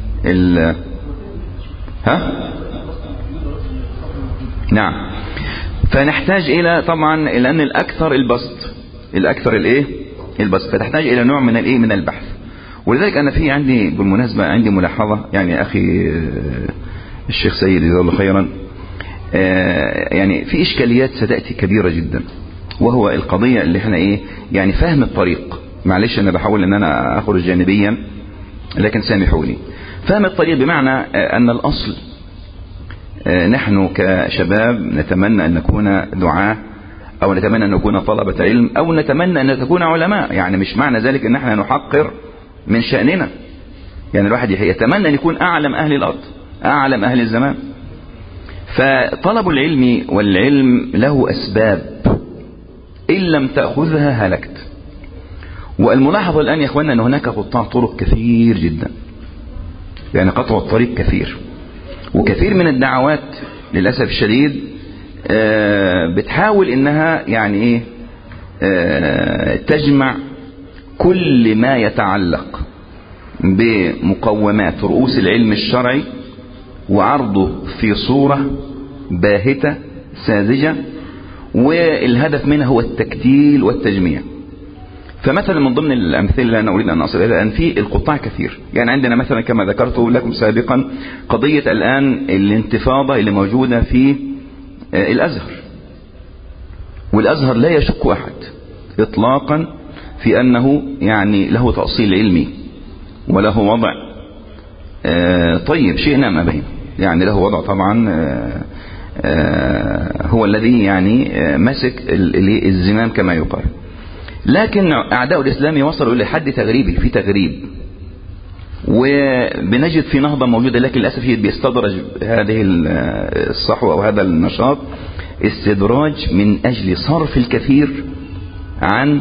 نعم، فنحتاج إلى طبعا لأن الأكثر البسط، الأكثر الإيه البسط، فتحتاج إلى نوع من الإيه من البحث. ولذلك أنا في عندي بالمناسبة عندي ملاحظة، يعني أخي الشيخ سيد جزاه الله خيرا، يعني في إشكاليات ستأتي كبيرة جدا، وهو القضية اللي احنا إيه يعني فهم الطريق. معلش أنا بحاول أن أنا أخرج جانبيا لكن سامحوني. فهم الطريق بمعنى أن الأصل نحن كشباب نتمنى أن نكون دعاة، أو نتمنى أن نكون طلبة علم، أو نتمنى أن نكون علماء. يعني مش معنى ذلك أن احنا نحقر من شأننا، يعني الواحد يتمنى أن يكون أعلم أهل الأرض، أعلم أهل الزمان. فطلب العلم والعلم له أسباب إن لم تأخذها هلكت. والملاحظة الآن يا أخوانا أن هناك قطاع طرق كثير جدا، يعني قطع الطريق كثير، وكثير من الدعوات للأسف الشديد بتحاول إنها يعني إيه تجمع كل ما يتعلق بمقومات رؤوس العلم الشرعي وعرضه في صورة باهتة ساذجة، والهدف منها هو التكتيل والتجميع. فمثلا من ضمن الأمثلة اللي أنا أريد أن أصل إليها أن في القطاع كثير، يعني عندنا مثلا كما ذكرت لكم سابقا قضية الآن الانتفاضة اللي موجودة في الأزهر، والأزهر لا يشك أحد إطلاقا في أنه يعني له تأصيل علمي وله وضع طيب شيء نعم بين، يعني له وضع طبعا هو الذي يعني مسك الزمام كما يقال. لكن أعداء الإسلام وصلوا إلى حد تغريبي، في تغريب، وبنجد في نهضة موجودة، لكن للأسف هي بيستدرج هذه الصحوة أو هذا النشاط استدراج من أجل صرف الكثير عن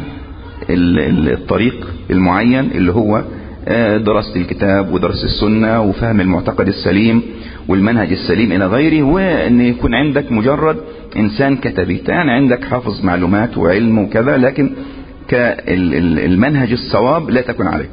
الطريق المعين اللي هو دراسة الكتاب ودراسة السنة وفهم المعتقد السليم والمنهج السليم إلى غيره، وأن يكون عندك مجرد إنسان كتبي، يعني عندك حافظ معلومات وعلم وكذا، لكن كالمنهج الصواب لا تكون عليه.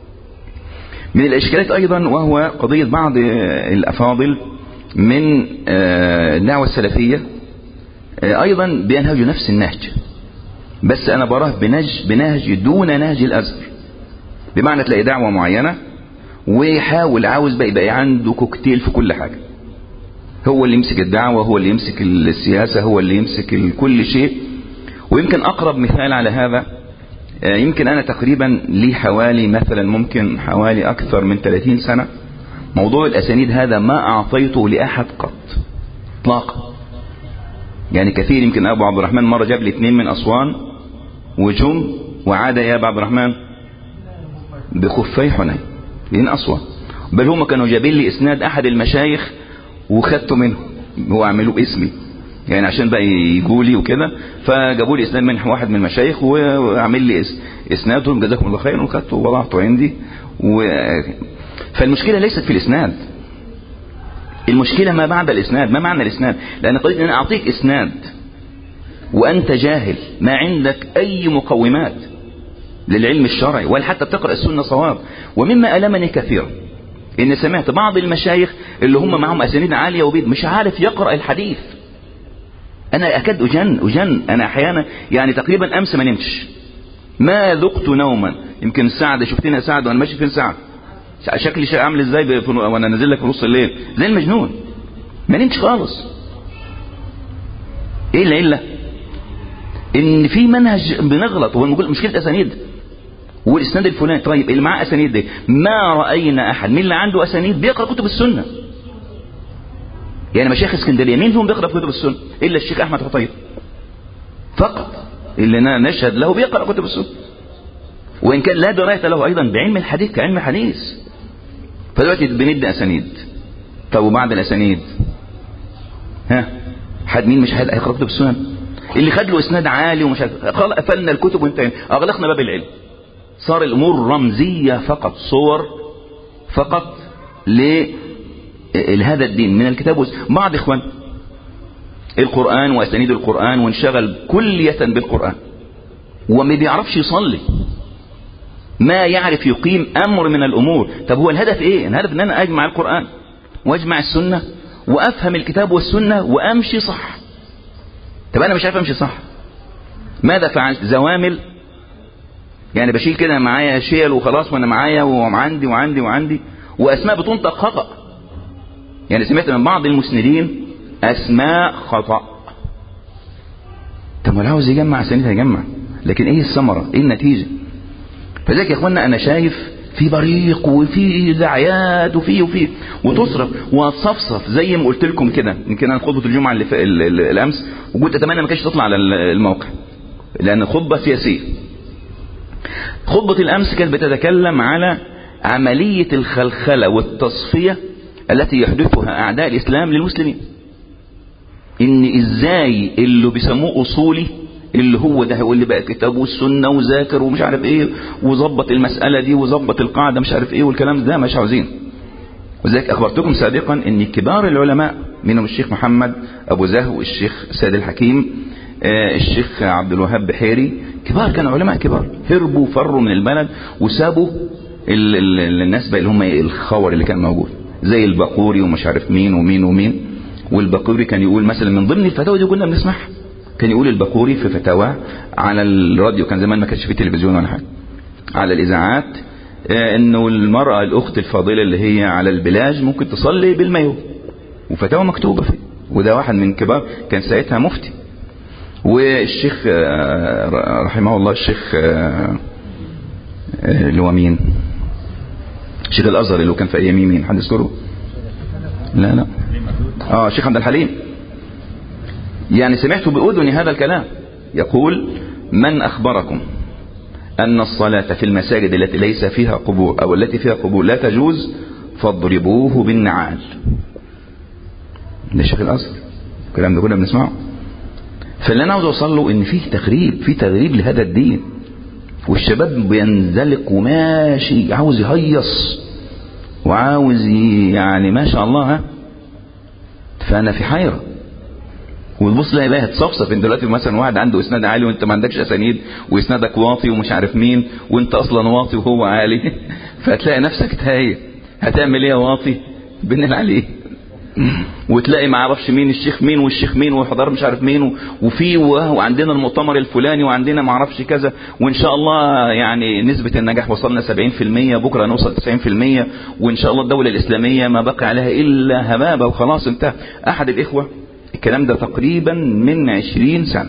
من الإشكالات أيضا وهو قضية بعض الأفاضل من الدعوة السلفية أيضا بينهجوا نفس النهج، بس أنا براه بنهج دون نهج الأزهر. بمعنى تلاقي دعوة معينة ويحاول عاوز بقى يبقى عنده كوكتيل في كل حاجة، هو اللي يمسك الدعوة، هو اللي يمسك السياسة، هو اللي يمسك كل شيء. ويمكن أقرب مثال على هذا، يمكن أنا تقريبا لي حوالي مثلا ممكن حوالي أكثر من 30 سنة موضوع الأسانيد هذا ما أعطيته لأحد قط اطلاقا. يعني كثير، يمكن أبو عبد الرحمن مرة جاب لي 2 من أسوان وجم وعاد يا أبو عبد الرحمن بخفي حنين من أسوان، بل هم كانوا جايبين لي إسناد أحد المشايخ وخدته منه وعملوا اسمي، يعني عشان بقى يقولي وكده، فجابوا لي إسناد من واحد من المشايخ وعمل لي إسنادهم جزاكم الله خير، وخدته ووضعته عندي. فالمشكلة ليست في الإسناد، المشكلة ما بعد الإسناد. ما معنى الإسناد؟ لأن قلت أن أنا أعطيك إسناد وأنت جاهل ما عندك أي مقومات للعلم الشرعي ولا حتى بتقرأ السنة صواب. ومما ألمني كثيرا إن سمعت بعض المشايخ اللي هم معهم أسانيد عالية وبيض مش عارف يقرأ الحديث. أنا أكاد أجن أنا أحيانا يعني تقريبا أمس ما نمتش، ما ذقت نوما. يمكن سعد شفتنا سعد وأنا ماشي، فين سعد؟ شكلي شيء عامل ازاي وانا نازل لك في نص الليل زي المجنون، ما نمتش خالص. ايه العله؟ ان في منهج بنغلط. هو نقول مشكله اسانيد، والاسناد الفلاني. طيب اللي معاه اسانيد ده ما راينا احد من اللي عنده اسانيد بيقرا كتب السنه. يعني مشايخ اسكندريه مين فيهم بيقرا كتب السنه الا الشيخ احمد حطيب فقط اللي نشهد له بيقرا كتب السنه، وان كان لا درايه له ايضا بعلم الحديث كعلم حديث. فدلوقتي بندي اسانيد. طب وبعد الاسانيد حد مين مش هيقرا كتب السنن؟ اللي خد له اسناد عالي ومش خلاص قفلنا الكتب وانتهينا، اغلقنا باب العلم، صار الامور رمزيه فقط، صور فقط لهذا الدين من الكتاب والسنة. بعض اخوان القرآن واسانيد القرآن وانشغل كلية بالقرآن وما بيعرفش يصلي، ما يعرف يقيم امر من الامور. طب هو الهدف ايه؟ الهدف ان انا اجمع القرآن واجمع السنة وافهم الكتاب والسنة وامشي صح. طب انا مش عارف امشي صح، ماذا فعلت؟ زوامل، يعني بشيل كده معايا شيل وخلاص وانا معايا وعندي وعندي وعندي، واسماء بتنطق خطأ. يعني سمعت من بعض المسندين اسماء خطأ. طب ما عاوز يجمع اسانيد هيجمع، لكن ايه الثمرة؟ ايه النتيجة؟ فذلك يا اخوانا انا شايف في بريق وفي دعايات وفي وتصرف وتصفصف زي ما قلت لكم كده. يمكن انا خطبه الجمعه اللي في الامس وقلت اتمنى ما كانش تطلع على الموقع لان خطبه سياسيه. خطبه الامس كانت بتتكلم على عمليه الخلخله والتصفيه التي يحدثها اعداء الاسلام للمسلمين. ان ازاي اللي بيسموه اصولي اللي هو ده هو اللي بقى كتاب والسنه وذاكر ومش عارف ايه وظبط المساله دي وظبط القاعده مش عارف ايه والكلام ده مش عاوزين. وذلك اخبرتكم سابقا ان كبار العلماء منهم الشيخ محمد ابو زهو والشيخ سيد الحكيم الشيخ عبد الوهاب بحيري كبار، كانوا علماء كبار، هربوا فروا من البلد وسابوا الناس بقى اللي هم الخور اللي كان موجود زي البقوري ومش عارف مين ومين ومين. والبقوري كان يقول مثلا من ضمن الفتاوى دي كنا بنسمعها، كان يقول البقوري في فتاوى على الراديو، كان زمان ما كانش في تلفزيون ولا حاجه، على الاذاعات، انه المراه الاخت الفاضله اللي هي على البلاج ممكن تصلي بالمايو، وفتاوى مكتوبه فيه. وده واحد من كبار كان ساعتها مفتي. والشيخ رحمه الله الشيخ اللي هو مين؟ الشيخ الازهر اللي هو كان في ايام مين؟ حد يذكره؟ لا الشيخ عبد الحليم. يعني سمعت بأذني هذا الكلام يقول: من أخبركم أن الصلاة في المساجد التي ليس فيها قبور أو التي فيها قبور لا تجوز فاضربوه بالنعال. ده الشيخ الأزهر، الكلام ده كنا بنسمعه. فاللي أنا عاوز أوصل له إن فيه تغريب لهذا الدين، والشباب بينزلق وماشي عاوز يهيص وعاوز يعني ما شاء الله فأنا في حيرة. وتبص لا اله تصفصف. انت دلوقتي مثلا واحد عنده اسناد عالي وانت ما عندكش اسانيد واسنادك واطي ومش عارف مين وانت اصلا واطي وهو عالي فتلاقي نفسك تايه. هتعمل ايه واطي بين العلي وتلاقي ما عرفش مين الشيخ مين والشيخ مين وحضر مش عارف مين وعندنا المؤتمر الفلاني وعندنا ما عرفش كذا، وان شاء الله يعني نسبة النجاح وصلنا 70%، بكرة نوصل 90%، وان شاء الله الدولة الاسلامية ما بقى عليها الا هبابة وخلاص انتهى. احد الاخوة الكلام ده تقريبا من 20 سنة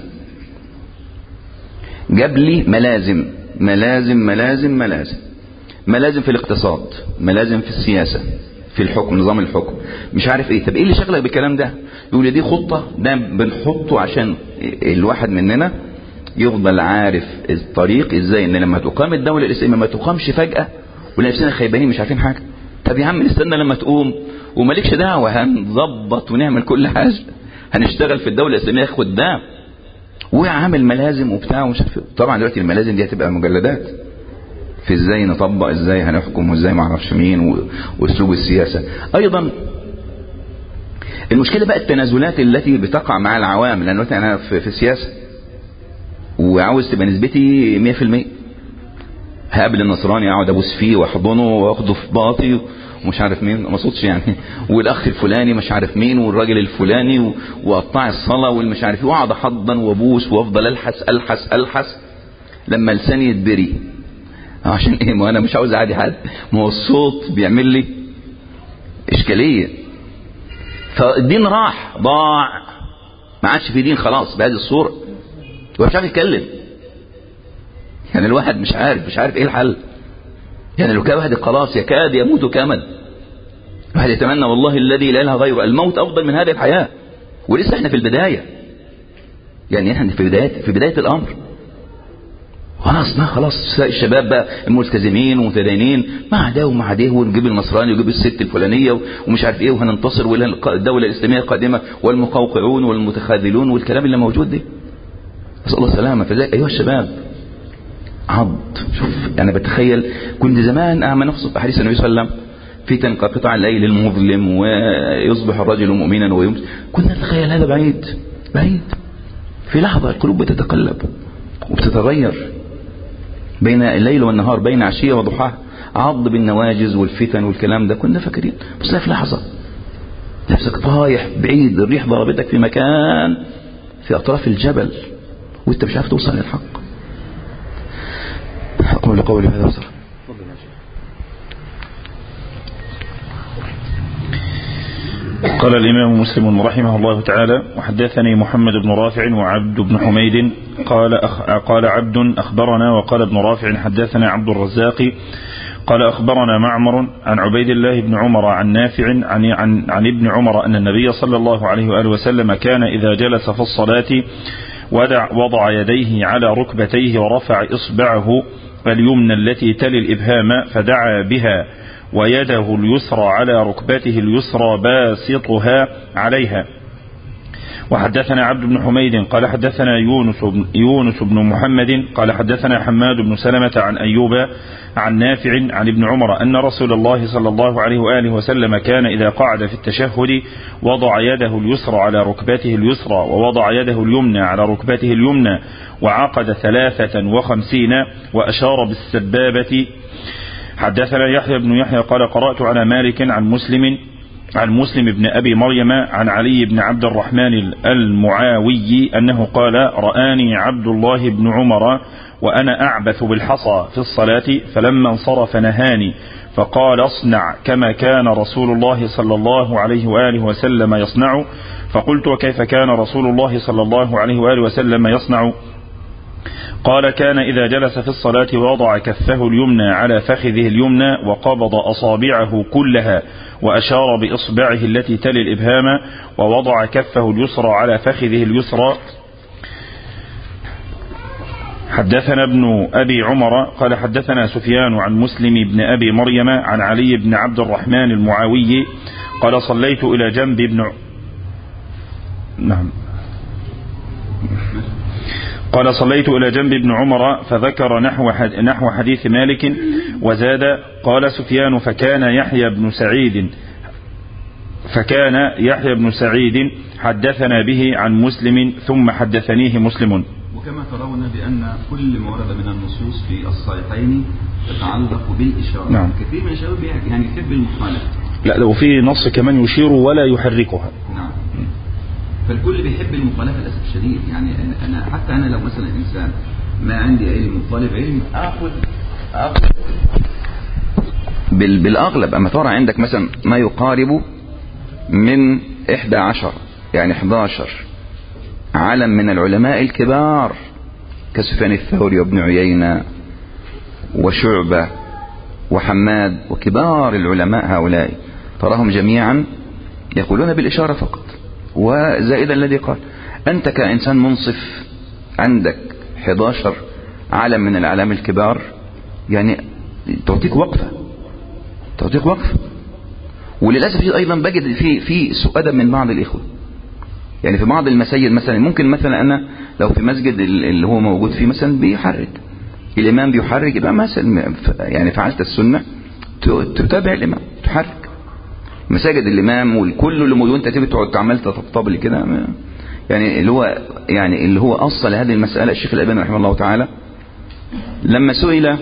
جاب لي ملازم في الاقتصاد، ملازم في السياسة، في الحكم، نظام الحكم، مش عارف ايه. طب ايه اللي شغلك بالكلام ده؟ يقول لي دي خطة، ده بنحطه عشان الواحد مننا يفضل عارف الطريق ازاي ان لما تقام الدولة الاسلامية ما تقامش فجأة ونفسنا خيبانين مش عارفين حاجة. طب يا عم نستنى لما تقوم ومالكش دعوة، هنظبط ونعمل كل حاجة، هنشتغل في الدولة الإسلامية خدام وعامل ملازم وبتاع ومش عارف. طبعا دلوقتي الملازم دي هتبقى مجلدات في ازاي نطبق، ازاي هنحكم، وازاي ما اعرفش مين، واسلوب السياسة. ايضا المشكلة بقى التنازلات التي بتقع مع العوام، لان انا في السياسة وعاوز تبقى نسبتي 100%. هقابل النصراني اقعد ابوس فيه واحضنه واخده في باطي ومش عارف مين، ما صوتش يعني، والاخ الفلاني مش عارف مين، والراجل الفلاني، واقطع الصلاه والمش عارف ايه، واقعد احضن وابوس وافضل الحس لما لساني يتبري. عشان ايه؟ ما انا مش عاوز اعادي حد، ما هو الصوت بيعمل لي اشكاليه. فالدين راح ضاع، ما عادش في دين خلاص بهذه الصوره، ومش عارف يتكلم. يعني الواحد مش عارف ايه الحل. يعني لو كان واحد خلاص يكاد يموت كامل، الواحد يتمنى والله الذي لا اله غيره الموت افضل من هذه الحياة، ولسه احنا في البداية. يعني احنا في بداية الامر. خلاص الشباب بقى الملتزمين ومتدينين مع ده ومع ده، ونجيب النصراني ويجيب الست الفلانية ومش عارف ايه، وهننتصر والدولة الاسلامية القادمة والمقوقعون والمتخاذلون والكلام اللي موجود ده. نسأل الله السلامة. فذلك ايها الشباب شوف انا بتخيل كنت زمان اعمل نفسه بحديث النبي صلى الله عليه وسلم فتن كقطع الليل المظلم ويصبح الرجل مؤمنا ويمسي. كنا نتخيل هذا بعيد. في لحظة القلوب بتتقلب وبتتغير بين الليل والنهار، بين عشية وضحاها، عض بالنواجز والفتن والكلام ده كنا فاكرين، بس في لحظة نفسك طايح بعيد، الريح ضربتك في مكان في أطراف الجبل وانت مش عارف توصل للحق. أقول قولي هذا وصل. قال الإمام مسلم رحمه الله تعالى: وحدثني محمد بن رافع وعبد بن حميد قال عبد أخبرنا، وقال ابن رافع حدثنا عبد الرزاق قال أخبرنا معمر عن عبيد الله بن عمر عن نافع عن ابن عمر أن النبي صلى الله عليه وآله وسلم كان إذا جلس في الصلاة وضع يديه على ركبتيه ورفع إصبعه اليمنى التي تلي الإبهام فدعا بها، ويده اليسرى على ركبته اليسرى باسطها عليها. وحدثنا عبد بن حميد قال حدثنا يونس بن محمد قال حدثنا حماد بن سلمة عن أيوب عن نافع عن ابن عمر أن رسول الله صلى الله عليه وآله وسلم كان إذا قعد في التشهد وضع يده اليسرى على ركبته اليسرى ووضع يده اليمنى على ركبته اليمنى وعقد 53 وأشار بالسبابة. حدثنا يحيى بن يحيى قال قرأت على مالك عن مسلم بن أبي مريم عن علي بن عبد الرحمن المعاوي أنه قال: رآني عبد الله بن عمر وأنا أعبث بالحصى في الصلاة، فلما انصرف نهاني فقال: اصنع كما كان رسول الله صلى الله عليه وآله وسلم يصنع. فقلت: وكيف كان رسول الله صلى الله عليه وآله وسلم يصنع؟ قال: كان إذا جلس في الصلاة ووضع كفه اليمنى على فخذه اليمنى وقبض أصابعه كلها وأشار بإصبعه التي تلي الإبهام ووضع كفه اليسرى على فخذه اليسرى. حدثنا ابن أبي عمر قال حدثنا سفيان عن مسلم بن أبي مريم عن علي بن عبد الرحمن المعاوي قال: صليت إلى جنب ابن عمر فذكر نحو حديث مالك وزاد. قال سفيان: فكان يحيى بن سعيد حدثنا به عن مسلم ثم حدثنيه مسلم. وكما ترون بأن كل ما ورد من النصوص في الصحيحين تتعلق بالإشارة. نعم. كثير من الشباب يعني يحب المخالفة. لا، لو في نص كمان يشير ولا يحركها. نعم. فالكل بيحب المخالفة للأسف الشديد. يعني حتى أنا لو مثلا إنسان ما عندي علم وطالب علم أخذ بالأغلب. أما ترى عندك مثلا ما يقارب من 11 يعني 11 علم من العلماء الكبار كسفيان الثوري وابن عيينة وشعبة وحماد وكبار العلماء هؤلاء، تراهم جميعا يقولون بالإشارة فقط. وزائدا الذي قال: أنت كإنسان منصف عندك 11 علم من الأعلام الكبار، يعني تعطيك وقفة. وللأسف أيضا بجد في سوء أدب من بعض الإخوة. يعني في بعض المساجد مثلا ممكن مثلا أنا لو في مسجد اللي هو موجود فيه مثلا بيحرك الإمام بيحرك، يبقى مثلا يعني فعلت السنة تتابع الإمام تحرك. مساجد الإمام والكل اللي موجود أنت تبي تقعد تعمل تطبل كده، يعني اللي هو أصل هذه المسألة الشيخ الألباني رحمه الله تعالى لما سئل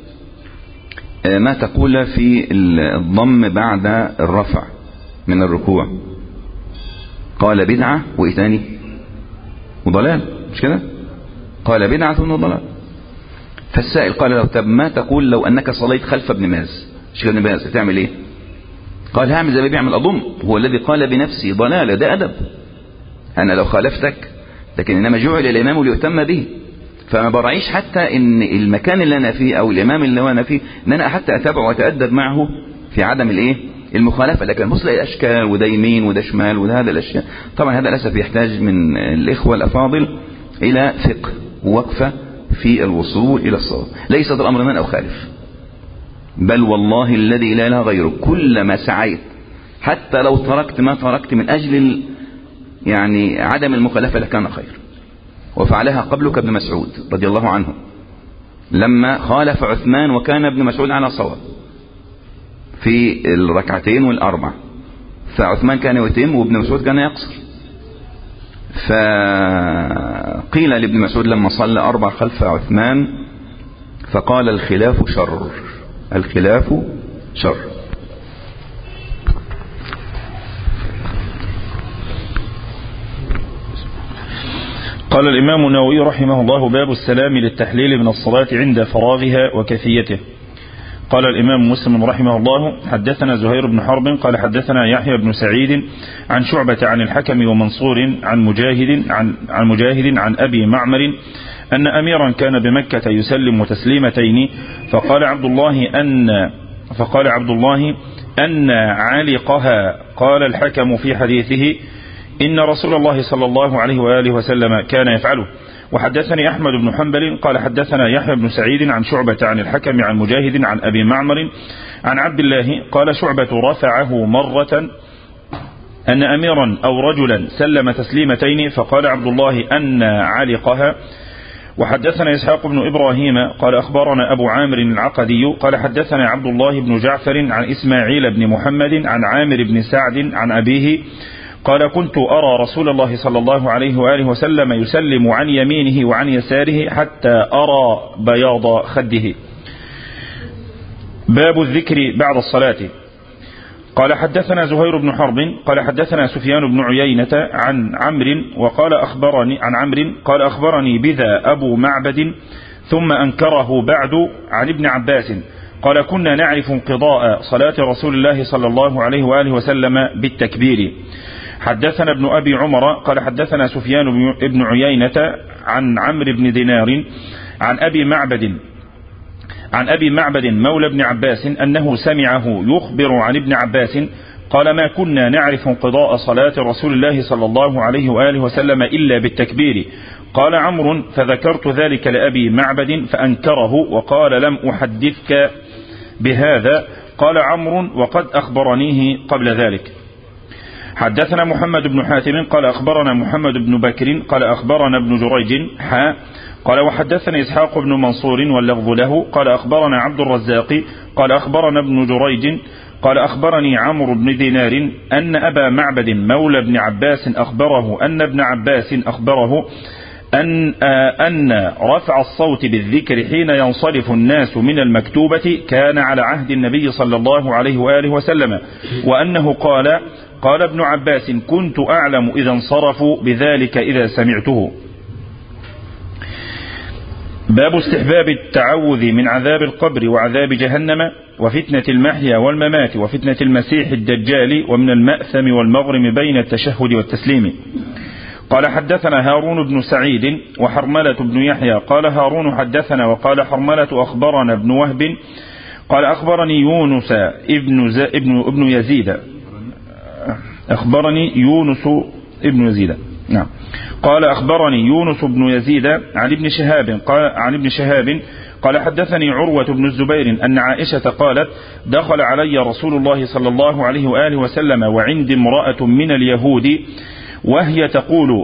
ما تقول في الضم بعد الرفع من الركوع، قال: بدعة وإيه تاني وضلال، مش كده؟ قال: بدعة وضلال. فالسائل قال له: طب ما تقول لو أنك صليت خلف ابن باز، الشيخ ابن باز، تعمل إيه؟ قال: هعمل زي ما بيعمل، أضم. هو الذي قال بنفسي ضلالة، ده أدب. أنا لو خالفتك، لكن إنما جعل الإمام ليؤتم به، فما براعيش حتى ان المكان اللي انا فيه او الامام اللي انا فيه ان انا حتى اتابعه واتأدب معه في عدم الايه المخالفة. لكن بص لي الاشكال وده يمين وده شمال وده هذا الاشياء. طبعا هذا للاسف يحتاج من الاخوة الافاضل الى فقه ووقفة في الوصول الى الصواب. ليس هذا الامر من او خالف، بل والله الذي لا اله غيره كلما سعيت حتى لو تركت ما تركت من اجل يعني عدم المخالفة لكان خير. وفعلها قبلك ابن مسعود رضي الله عنه لما خالف عثمان وكان ابن مسعود على صواب في الركعتين والأربع، فعثمان كان يتم وابن مسعود كان يقصر. فقيل لابن مسعود لما صلى 4 خلف عثمان فقال الخلاف شر، الخلاف شر. قال الإمام النووي رحمه الله: باب السلام للتحليل من الصلاة عند فراغها وكيفيته. قال الإمام مسلم رحمه الله: حدثنا زهير بن حرب قال حدثنا يحيى بن سعيد عن شعبة عن الحكم ومنصور عن مجاهد عن أبي معمر أن أميرا كان بمكة يسلم تسليمتين فقال عبد الله أن علقها. قال الحكم في حديثه: إن رسول الله صلى الله عليه وآله وسلم كان يفعله. وحدثني أحمد بن حنبل قال حدثنا يحيى بن سعيد عن شعبة عن الحكم عن مجاهد عن أبي معمر عن عبد الله قال شعبة رفعه مرة أن أميرا أو رجلا سلم تسليمتين فقال عبد الله أن علقها. وحدثنا إسحاق بن إبراهيم قال أخبرنا أبو عامر العقدي قال حدثنا عبد الله بن جعفر عن إسماعيل بن محمد عن عامر بن سعد عن أبيه قال كنت أرى رسول الله صلى الله عليه وآله وسلم يسلم عن يمينه وعن يساره حتى أرى بياض خده. باب الذكر بعد الصلاة. قال حدثنا زهير بن حرب قال حدثنا سفيان بن عيينة عن عمرو قال أخبرني بذا أبو معبد ثم أنكره بعد عن ابن عباس قال كنا نعرف انقضاء صلاة رسول الله صلى الله عليه وآله وسلم بالتكبير. حدثنا ابن أبي عمر قال حدثنا سفيان بن عيينة عن عمرو بن دينار عن أبي معبد مولى ابن عباس أنه سمعه يخبر عن ابن عباس قال ما كنا نعرف انقضاء صلاة رسول الله صلى الله عليه وآله وسلم إلا بالتكبير. قال عمرو فذكرت ذلك لأبي معبد فأنكره وقال لم أحدثك بهذا. قال عمرو وقد أخبرنيه قبل ذلك. حدثنا محمد بن حاتم قال أخبرنا محمد بن بكر قال أخبرنا ابن جريج قال وحدثني إسحاق بن منصور واللفظ له قال أخبرنا عبد الرزاق قال أخبرنا ابن جريج قال أخبرني عمرو بن دينار أن أبا معبد مولى ابن عباس أخبره أن ابن عباس أخبره أن رفع الصوت بالذكر حين ينصرف الناس من المكتوبة كان على عهد النبي صلى الله عليه وآله وسلم وأنه قال ابن عباس كنت أعلم إذا انصرفوا بذلك إذا سمعته. باب استحباب التعوذ من عذاب القبر وعذاب جهنم وفتنة المحيا والممات وفتنة المسيح الدجال ومن المأثم والمغرم بين التشهد والتسليم. قال حدثنا هارون بن سعيد وحرملة بن يحيى قال هارون حدثنا وقال حرملة أخبرنا ابن وهب قال أخبرني يونس ابن يزيد أخبرني يونس ابن يزيد نعم قال أخبرني يونس بن يزيد عن ابن شهاب قال حدثني عروة بن الزبير أن عائشة قالت دخل علي رسول الله صلى الله عليه وآله وسلم وعندي امرأة من اليهود وهي تقول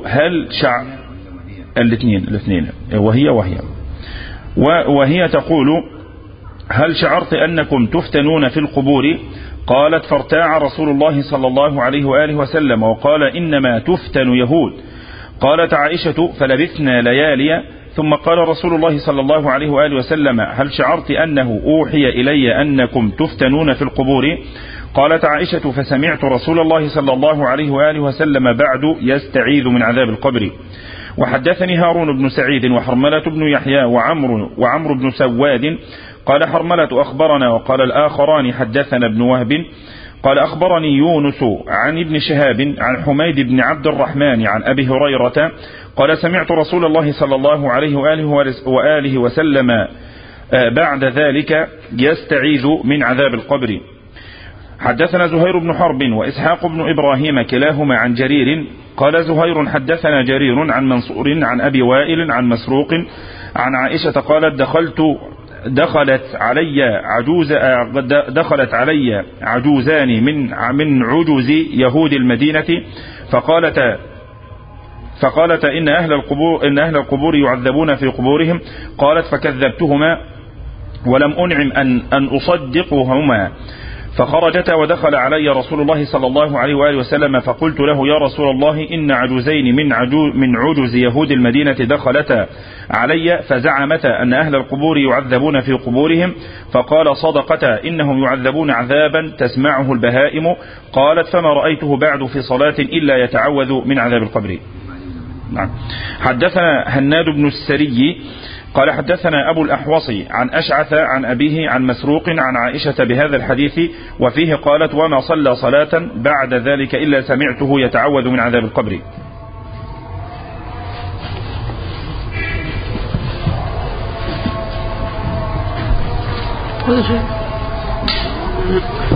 وهي تقول هل شعرت أنكم تفتنون في القبور؟ قالت فارتاع رسول الله صلى الله عليه وآله وسلم وقال إنما تفتن يهود. قالت عائشة فلبثنا ليالي ثم قال رسول الله صلى الله عليه وآله وسلم هل شعرت أنه أوحي إلي أنكم تفتنون في القبور؟ قالت عائشة فسمعت رسول الله صلى الله عليه وآله وسلم بعد يستعيذ من عذاب القبر. وحدثني هارون بن سعيد وحرملة بن يحيى وعمرو بن سواد قال حرملة أخبرنا وقال الآخران حدثنا ابن وهب قال أخبرني يونس عن ابن شهاب عن حميد بن عبد الرحمن عن أبي هريرة قال سمعت رسول الله صلى الله عليه وآله وسلم بعد ذلك يستعيذ من عذاب القبر. حدثنا زهير بن حرب وإسحاق بن إبراهيم كلاهما عن جرير قال زهير حدثنا جرير عن منصور عن أبي وائل عن مسروق عن عائشة قالت دخلت علي عجوزان من عجوز يهود المدينة فقالت إن أهل القبور يعذبون في قبورهم. قالت فكذبتهما ولم أنعم أن أصدقهما فخرجتا ودخل علي رسول الله صلى الله عليه وآله وسلم فقلت له يا رسول الله إن عجوزين من عجوز يهود المدينة دخلتا علي فزعمتا أن أهل القبور يعذبون في قبورهم فقال صدقتا إنهم يعذبون عذابا تسمعه البهائم. قالت فما رأيته بعد في صلاة إلا يتعوذ من عذاب القبر. نعم. حدثنا هناد بن السري قال حدثنا أبو الأحوص عن أشعث عن أبيه عن مسروق عن عائشة بهذا الحديث وفيه قالت وما صلى صلاة بعد ذلك إلا سمعته يتعوذ من عذاب القبر. هذا شيء